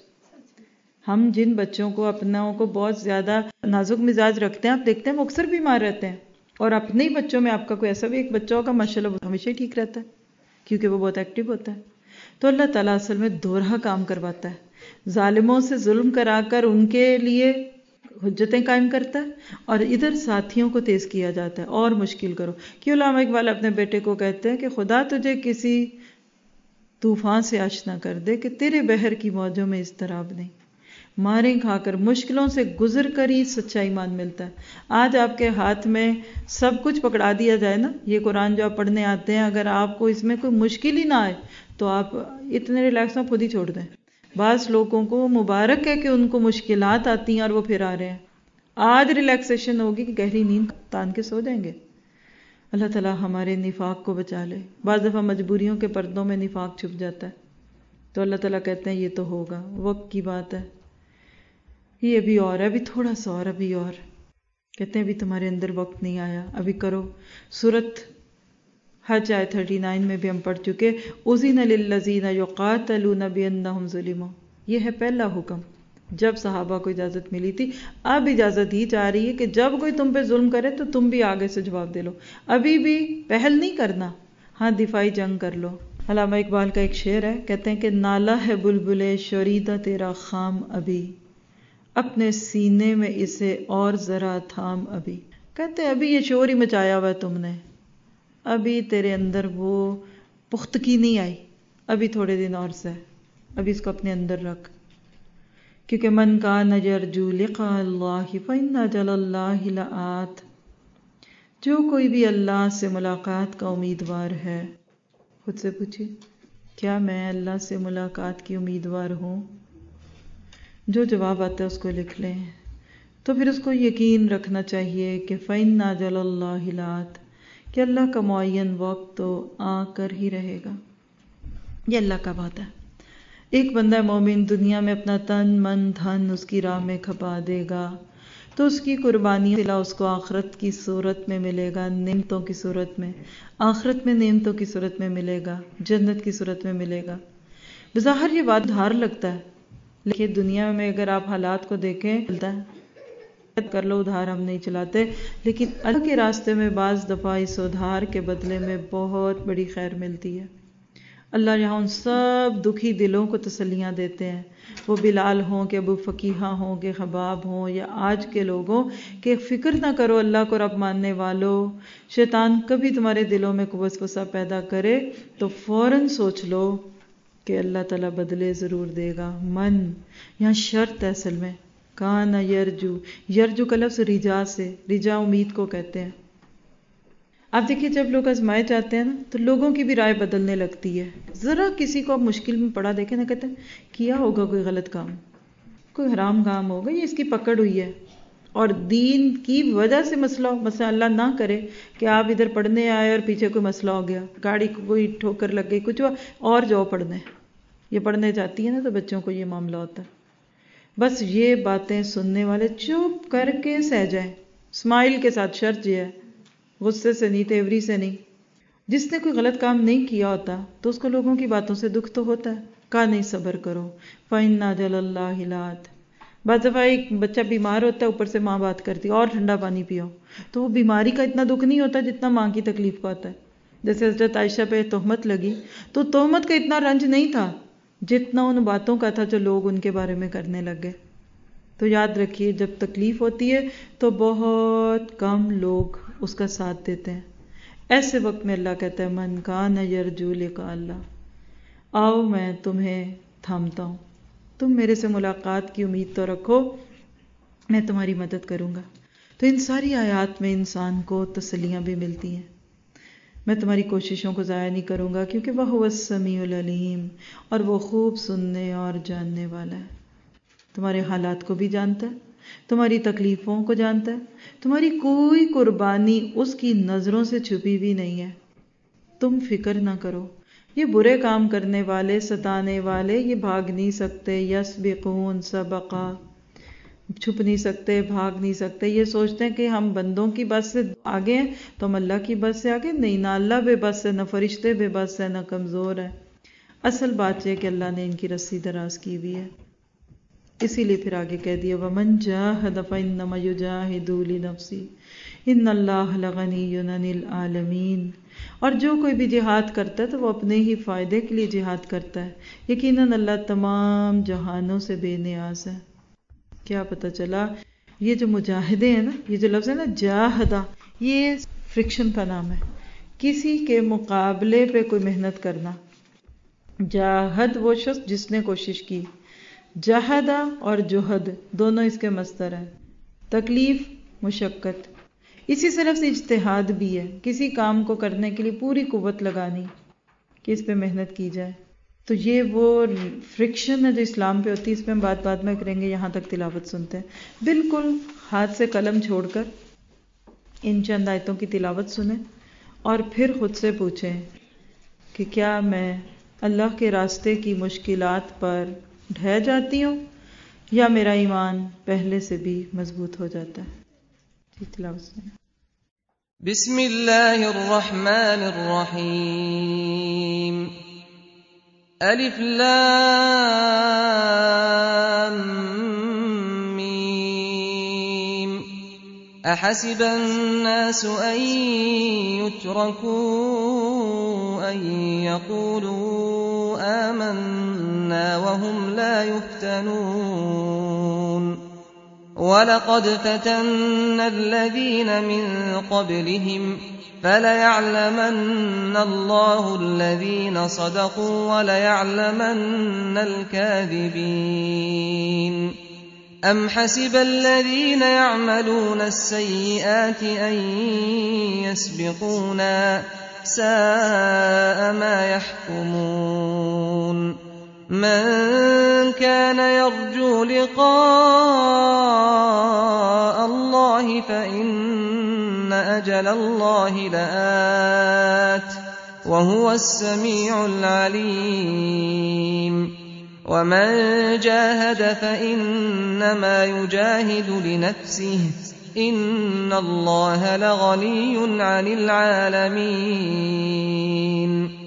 [SPEAKER 1] ہم جن بچوں کو اپناؤں کو بہت زیادہ نازک مزاج رکھتے ہیں، آپ دیکھتے ہیں وہ اکثر بیمار رہتے ہیں. اور اپنے ہی بچوں میں آپ کا کوئی ایسا بھی ایک بچہ ہوگا ماشاءاللہ ہمیشہ ہی ٹھیک رہتا ہے، کیونکہ وہ بہت ایکٹیو ہوتا ہے. تو اللہ تعالیٰ اصل میں دوہرا کام کرواتا ہے. ظالموں سے ظلم کرا کر ان کے لیے حجتیں قائم کرتا ہے، اور ادھر ساتھیوں کو تیز کیا جاتا ہے اور مشکل کرو. کیوں علامہ اقبال اپنے بیٹے کو کہتے ہیں کہ خدا تجھے کسی طوفان سے آشنا کر دے کہ تیرے بحر کی موجوں میں اضطراب نہیں. ماریں کھا کر، مشکلوں سے گزر کر ہی سچا ایمان ملتا ہے. آج آپ کے ہاتھ میں سب کچھ پکڑا دیا جائے نا، یہ قرآن جو آپ پڑھنے آتے ہیں، اگر آپ کو اس میں کوئی مشکل ہی نہ آئے تو آپ اتنے ریلیکس آپ خود ہی چھوڑ دیں. بعض لوگوں کو مبارک ہے کہ ان کو مشکلات آتی ہیں اور وہ پھر آ رہے ہیں. آج ریلیکسیشن ہوگی کہ گہری نیند تان کے سو جائیں گے. اللہ تعالیٰ ہمارے نفاق کو بچا لے. بعض دفعہ مجبوریوں کے پردوں میں نفاق چھپ جاتا ہے تو اللہ تعالیٰ کہتے ہیں یہ تو ہوگا، وقت کی بات ہے، یہ ابھی اور ہے، ابھی تھوڑا سا اور، ابھی اور. کہتے ہیں ابھی تمہارے اندر وقت نہیں آیا، ابھی کرو. سورت حج آئے تھرٹی نائن میں بھی ہم پڑھ چکے، اذن للذین یقاتلون بانہم ظلموا. یہ ہے پہلا حکم جب صحابہ کو اجازت ملی تھی. اب اجازت دی جا رہی ہے کہ جب کوئی تم پہ ظلم کرے تو تم بھی آگے سے جواب دے لو. ابھی بھی پہل نہیں کرنا، ہاں دفاعی جنگ کر لو. علامہ اقبال کا ایک شعر ہے، کہتے ہیں کہ نالا ہے بلبلے شوریدہ تیرا خام ابھی، اپنے سینے میں اسے اور ذرا تھام ابھی. کہتے ہیں ابھی یہ شور ہی مچایا ہوا ہے تم نے، ابھی تیرے اندر وہ پختگی نہیں آئی، ابھی تھوڑے دن اور سے، ابھی اس کو اپنے اندر رکھ. کیونکہ من کان یرجو لقاء اللہ فإن اجل اللہ لآت. جو کوئی بھی اللہ سے ملاقات کا امیدوار ہے، خود سے پوچھیے کیا میں اللہ سے ملاقات کی امیدوار ہوں؟ جو جواب آتا ہے اس کو لکھ لیں. تو پھر اس کو یقین رکھنا چاہیے کہ فإن اجل اللہ لآت، کہ اللہ کا معین وقت تو آ کر ہی رہے گا. یہ اللہ کا وعدہ ہے. ایک بندہ مومن دنیا میں اپنا تن من دھن اس کی راہ میں کھپا دے گا تو اس کی قربانی صلہ اس کو آخرت کی صورت میں ملے گا، نعمتوں کی صورت میں، آخرت میں نعمتوں کی صورت میں ملے گا، جنت کی صورت میں ملے گا. بظاہر یہ بات دھار لگتا ہے، لیکن دنیا میں اگر آپ حالات کو دیکھیں چلتا ہے کر لو ادھار ہم نہیں چلاتے، لیکن اللہ کے راستے میں بعض دفعہ اس ادھار کے بدلے میں بہت بڑی خیر ملتی ہے. اللہ یہاں ان سب دکھی دلوں کو تسلیاں دیتے ہیں، وہ بلال ہوں کہ ابو فقیحہ ہوں کہ خباب ہوں یا آج کے لوگوں، کہ فکر نہ کرو اللہ کو رب ماننے والوں. شیطان کبھی تمہارے دلوں میں کوئی وسوسہ پیدا کرے تو فوراً سوچ لو کہ اللہ تعالیٰ بدلے ضرور دے گا. من یہاں شرط ہے اصل میں، کان یرجو، یرجو کا لفظ رجا سے، رجا امید کو کہتے ہیں. آپ دیکھیے جب لوگ آزمائے جاتے ہیں نا تو لوگوں کی بھی رائے بدلنے لگتی ہے. ذرا کسی کو آپ مشکل میں پڑا دیکھیں نا، کہتے ہیں کیا ہوگا کوئی غلط کام، کوئی حرام کام ہوگا، یہ اس کی پکڑ ہوئی ہے. اور دین کی وجہ سے مسئلہ ہو، مثلا اللہ نہ کرے کہ آپ ادھر پڑھنے آئے اور پیچھے کوئی مسئلہ ہو گیا، گاڑی کو کوئی ٹھوکر لگ گئی، کچھ ہوا اور جاؤ پڑھنے. یہ پڑھنے جاتی ہے نا تو بچوں کو یہ معاملہ ہوتا ہے. بس یہ باتیں سننے والے چپ کر کے سہ جائیں، اسمائل کے ساتھ. شرط یہ ہے غصے سے نہیں، تیوری سے نہیں. جس نے کوئی غلط کام نہیں کیا ہوتا تو اس کو لوگوں کی باتوں سے دکھ تو ہوتا ہے. کہا نہیں صبر کرو، فإن اجل اللہ لآت. بعض دفعہ ایک بچہ بیمار ہوتا ہے، اوپر سے ماں بات کرتی ہے اور ٹھنڈا پانی پیو، تو وہ بیماری کا اتنا دکھ نہیں ہوتا جتنا ماں کی تکلیف کا ہوتا ہے. جیسے حضرت عائشہ پہ تہمت لگی تو تہمت کا اتنا رنج نہیں تھا جتنا ان باتوں کا تھا جو لوگ ان کے بارے میں کرنے لگ گئے. تو یاد رکھیے جب تکلیف ہوتی ہے تو بہت کم لوگ اس کا ساتھ دیتے ہیں. ایسے وقت میں اللہ کہتا ہے من کان یرجو لقاء اللہ، آؤ میں تمہیں تھامتا ہوں، تم میرے سے ملاقات کی امید تو رکھو، میں تمہاری مدد کروں گا. تو ان ساری آیات میں انسان کو تسلیاں بھی ملتی ہیں. میں تمہاری کوششوں کو ضائع نہیں کروں گا کیونکہ وہ هو السمیع العلیم، اور وہ خوب سننے اور جاننے والا ہے. تمہارے حالات کو بھی جانتا ہے، تمہاری تکلیفوں کو جانتا ہے، تمہاری کوئی قربانی اس کی نظروں سے چھپی بھی نہیں ہے. تم فکر نہ کرو. یہ برے کام کرنے والے، ستانے والے، یہ بھاگ نہیں سکتے. یسبقون سبقا، چھپ نہیں سکتے، بھاگ نہیں سکتے. یہ سوچتے ہیں کہ ہم بندوں کی بس سے آگے ہیں تو ہم اللہ کی بس سے آگے نہیں. نہ اللہ بے بس ہے، نہ فرشتے بے بس ہے، نہ کمزور ہے. اصل بات یہ کہ اللہ نے ان کی رسی دراز کی ہوئی ہے. اسی لیے پھر آگے کہہ دیا وَمَن جَاهَدَ فَإِنَّمَا يُجَاهِدُ لِنَفْسِهِ إِنَّ اللَّهَ لَغَنِيٌّ عَنِ الْعَالَمِينَ. اور جو کوئی بھی جہاد کرتا ہے تو وہ اپنے ہی فائدے کے لیے جہاد کرتا ہے، یقیناً اللہ تمام جہانوں سے بے نیاز ہے. کیا پتہ چلا یہ جو مجاہدے ہیں نا، یہ جو لفظ ہے نا جاہدہ، یہ فرکشن کا نام ہے، کسی کے مقابلے پہ کوئی محنت کرنا. جاہد وہ شخص جس نے کوشش کی، جہدہ اور جہد دونوں اس کے مصدر ہیں. تکلیف، مشقت. اسی سے لفظ اجتہاد بھی ہے، کسی کام کو کرنے کے لیے پوری قوت لگانی کہ اس پہ محنت کی جائے. तो ये वो फ्रिक्शन है जो इस्लाम पे होती है, इस पर हम बात बात में करेंगे। यहाँ तक तिलावत सुनते हैं, बिल्कुल हाथ से कलम छोड़कर इन चंद आयतों की तिलावत सुने और फिर खुद से पूछें कि क्या मैं अल्लाह के रास्ते की मुश्किलात पर ढह जाती हूँ या मेरा ईमान पहले से भी मजबूत हो जाता है। जी तिलावत सुने।
[SPEAKER 2] बिस्मिल्लाहिर रहमानिर रहीम। अलिफ लाम मीम। अहसिबन नासु अन युत्रकू अन यक़ूलू आमन्ना वहुम ला युफ्तनून। वलक़द फ़तन्ना الذين من قبلهم فليعلمن الله الذين صدقوا وليعلمن الكاذبين. أم حسب الذين يعملون السيئات أن يسبقونا ساء ما يحكمون. من كان يرجو لقاء الله فإن أجل الله لآت وهو السميع العليم. ومن جاهد فإنما يجاهد لنفسه إن الله لغني عن العالمين.